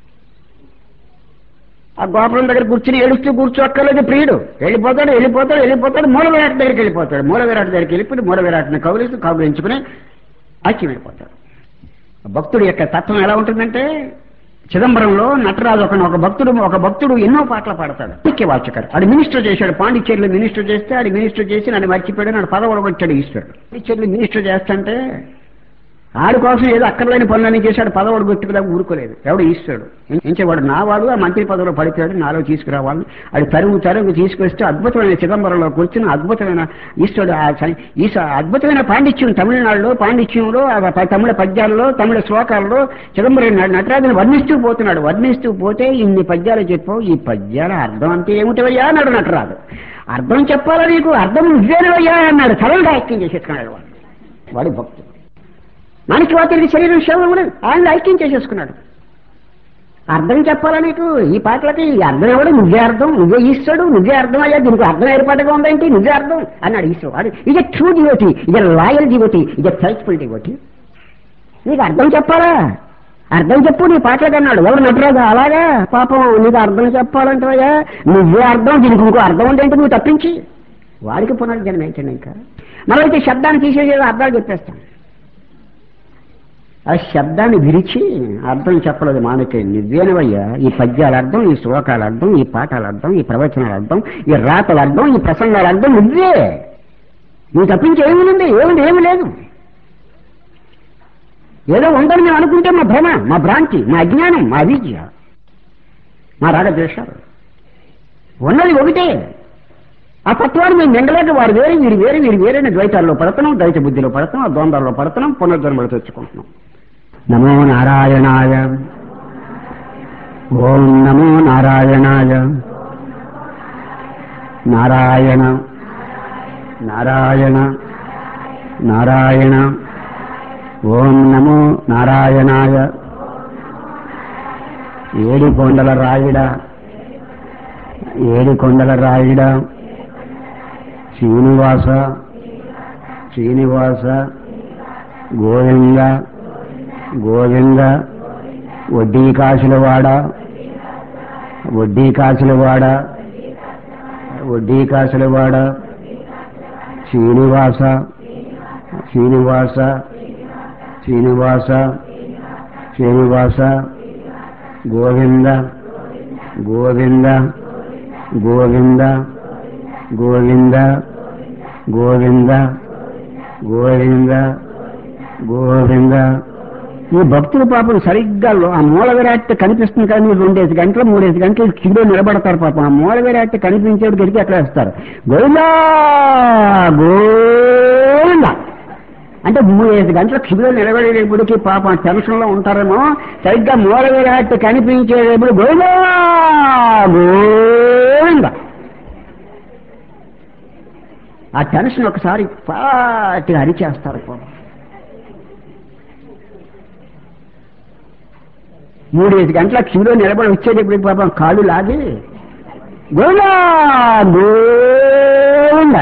ఆ గోపురం దగ్గర కూర్చుని ఏడుస్తూ కూర్చోక్కర్లేదు ప్రియుడు. వెళ్ళిపోతాడు మూల విరాట దగ్గరికి వెళ్ళిపోతాడు. మూల విరాట దగ్గరికి వెళ్ళిపోయి మూల విరాటని కౌగిలించుకుని ఐక్యమైపోతాడు. భక్తుడు యొక్క తత్వం ఎలా ఉంటుందంటే, చిదంబరంలో నటరాజు ఒక భక్తుడు ఎన్నో పాటలు పాడతాడు. ముఖ్యవాచకరు ఆడు మినిస్టర్ చేశాడు. పాండిచ్చేరిలో మినిస్టర్ చేస్తే ఆడు మినిస్టర్ చేసి నన్ను మర్చిపోయాడు, నాడు పదవి ఒడగొచ్చాడు ఈశ్వరుడు. పాండిచ్చేరిలో మినిస్టర్ చేస్తుంటే ఆడి కోసం ఏదో అక్కర్లేని పనులన్నీ చేశాడు, పదవి ఒడగొట్టుకుదా ఊరుకోలేదు. ఎవడు ఈశ్వరుడు. ఎంచేవాడు నావాడు ఆ మంత్రి పదవిలో పడిపోయాడు, నాలో తీసుకురావాలని ఆడు తరుగు తీసుకొస్తే అద్భుతమైన చిదంబరంలో కూర్చుని అద్భుతమైన ఈశ్వరుడు అద్భుతమైన తమిళనాడులో పాండిత్యంలో తమిళ పద్యాలలో తమిళ శ్లోకాలలో చిదంబరం నటరాజుని వర్ణిస్తూ పోతే ఇన్ని పద్యాలు చెప్పావు, ఈ పద్యాల అర్థం అంటే ఏమిటవయ్యా అన్నాడు నటరాజు. అర్థం చెప్పాలా నీకు, అర్థం నువ్వేనవయ్యా అన్నాడు. సడన్గా ఐక్యం చేసేసుకున్నాడు వాడు భక్తుడు. మాణిక్యవాచకుడి శరీరం శవం ఆయన ఐక్యం చేసేసుకున్నాడు. అర్థం చెప్పాలా నీకు ఈ పాటలకి, అర్థం ఎవడు, నువ్వే అర్థం, నువ్వే ఈశ్వరుడు, నువ్వే అర్థం అయ్యా, దీనికి అర్థం ఏర్పాటుగా ఉందేంటి, నువ్వే అర్థం అన్నాడు ఈశ్వరుడు. ఇది ట్రూ డివోటీ, ఇది లాయల్ డివోటీ, ఇది ఫెయిత్ఫుల్ డివోటీ. నీకు అర్థం చెప్పాలా, అర్థం చెప్పు నీ పాటలకి అన్నాడు. ఎవరు నటరాజు అలాగా పాపం నీకు అర్థం చెప్పాలంటావయ్యా, నువ్వే అర్థం, దీనికి ఇంకో అర్థం ఉందేంటి నువ్వు తప్పించి. వాడికి పునర్జన్మ ఏంటండి. ఇంకా మనమైతే శబ్దాన్ని తీసేసేదో అర్థాలు చెప్పేస్తాం. ఆ శబ్దాన్ని విరిచి అర్థం చెప్పలేదు మానకే. నువ్వేనవయ్యా ఈ పద్యాల అర్థం, ఈ శ్లోకాల అర్థం, ఈ పాఠాల అర్థం, ఈ ప్రవచనాల అర్థం, ఈ రాతల అర్థం, ఈ ప్రసంగాల అర్థం నువ్వే. నువ్వు తప్పించి ఏమి లేదు. ఏదో ఉందని మేము అనుకుంటే మా భ్రమ, మా భ్రాంతి, మా అజ్ఞానం, మా అవిద్య, మా రాగద్వేషాలు. ఉన్నది ఒకటే. ఆ తత్వాన్ని మేము నిండలేక వారు వేరే వీరు వేరే ద్వైతాల్లో పడుతున్నాం, ద్వైత బుద్ధిలో పడుతున్నాం, ద్వంద్వాల్లో పడుతున్నాం, పునర్జన్మలు తెచ్చుకుంటున్నాం. నమో నారాయణాయ. ఓం నమో నారాయణాయ. నారాయణ నారాయణ నారాయణ. ఓం నమో నారాయణాయ. ఏడుకొండల రాయుడా శ్రీనివాస శ్రీనివాస గోవింద గోవింద వడ్డీ కాసులవాడ వడ్డీ కాసులవాడ వడ్డీ కాసులవాడ శ్రీనివాస శ్రీనివాస శ్రీనివాస శ్రీనివాస గోవింద గోవింద గోవింద గోవింద గోవింద గోవింద గోవింద. ఈ భక్తుల పాపం సరిగ్గా ఆ మూల విరాట్ కనిపిస్తుంది కానీ 2 గంటలు 3 గంటలు క్యూలో నిలబడతారు పాపం. ఆ మూల విరాట్ కనిపించేవాడు గడికి అక్కడ వేస్తారు గోవిందా గోవిందా అంటే 3 గంటల క్యూలో నిలబడేటప్పటికి పాపం టెన్షన్లో ఉంటారేమో. సరిగ్గా మూల విరాట్ కనిపించేటప్పుడు గోవిందా గోవిందా ఆ టెన్షన్ ఒకసారి పాటిగా అరిచేస్తారు పాపం. 3 గంటల క్యూలో నిలబడి వచ్చేటప్పుడు పాపం కాళ్ళు లాగి గోవిందా గోవిందా.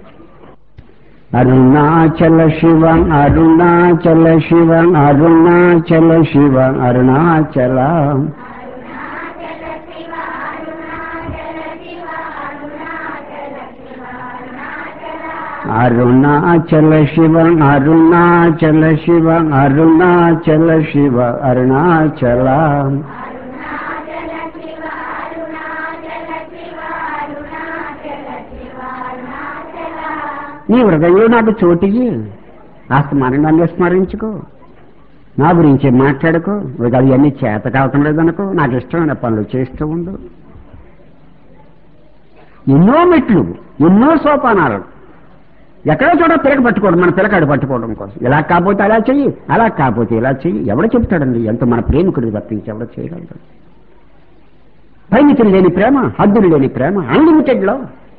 అరుణాచల శివ అరుణాచల శివ అరుణాచల శివ అరుణాచల అరుణాచల శివ అరుణాచల శివ అరుణాచల శివ అరుణాచల. నీ హృదయంలో నాకు చోటికి ఆ స్మరణాన్ని స్మరించుకో, నా గురించి మాట్లాడుకో. అది అన్ని చేత కావటం లేదనుకో, నాకు ఇష్టమైన పనులు చేస్తూ ఉండు. ఎన్నో మెట్లు ఎన్నో సోపానాలు ఎక్కడో చోట పిలక పట్టుకోవడం, మన పిలకాడు పట్టుకోవడం కోసం. ఇలా కాకపోతే అలా చెయ్యి, అలా కాకపోతే ఇలా చెయ్యి. ఎవడో చెప్తాడండి? ఎంత మన ప్రేమికుడికి తప్పించి ఎవడో చేయగలరు? పరిమితులు లేని ప్రేమ, హద్దులు లేని ప్రేమ, అన్లిమిటెడ్లో.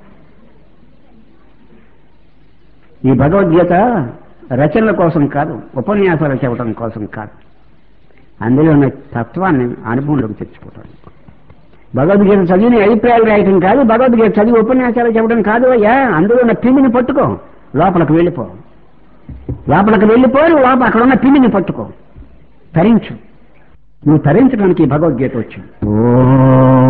ఈ భగవద్గీత రచనల కోసం కాదు, ఉపన్యాసాలు చెప్పడం కోసం కాదు, అందులో ఉన్న తత్వాన్ని అనుభవంలోకి తెచ్చుకోవడం. భగవద్గీత చదివిన అభిప్రాయాలు రాయటం కాదు, భగవద్గీత చదివి ఉపన్యాసాలు చెప్పడం కాదు. అయ్యా అందులో ఉన్న పిండిని పట్టుకో, లోపలికి వెళ్ళిపో, లోపలికి వెళ్ళిపోయి లోపల అక్కడ ఉన్న పిండిని పట్టుకో, తరించు. నువ్వు తరించడానికి భగవద్గీత వచ్చింది.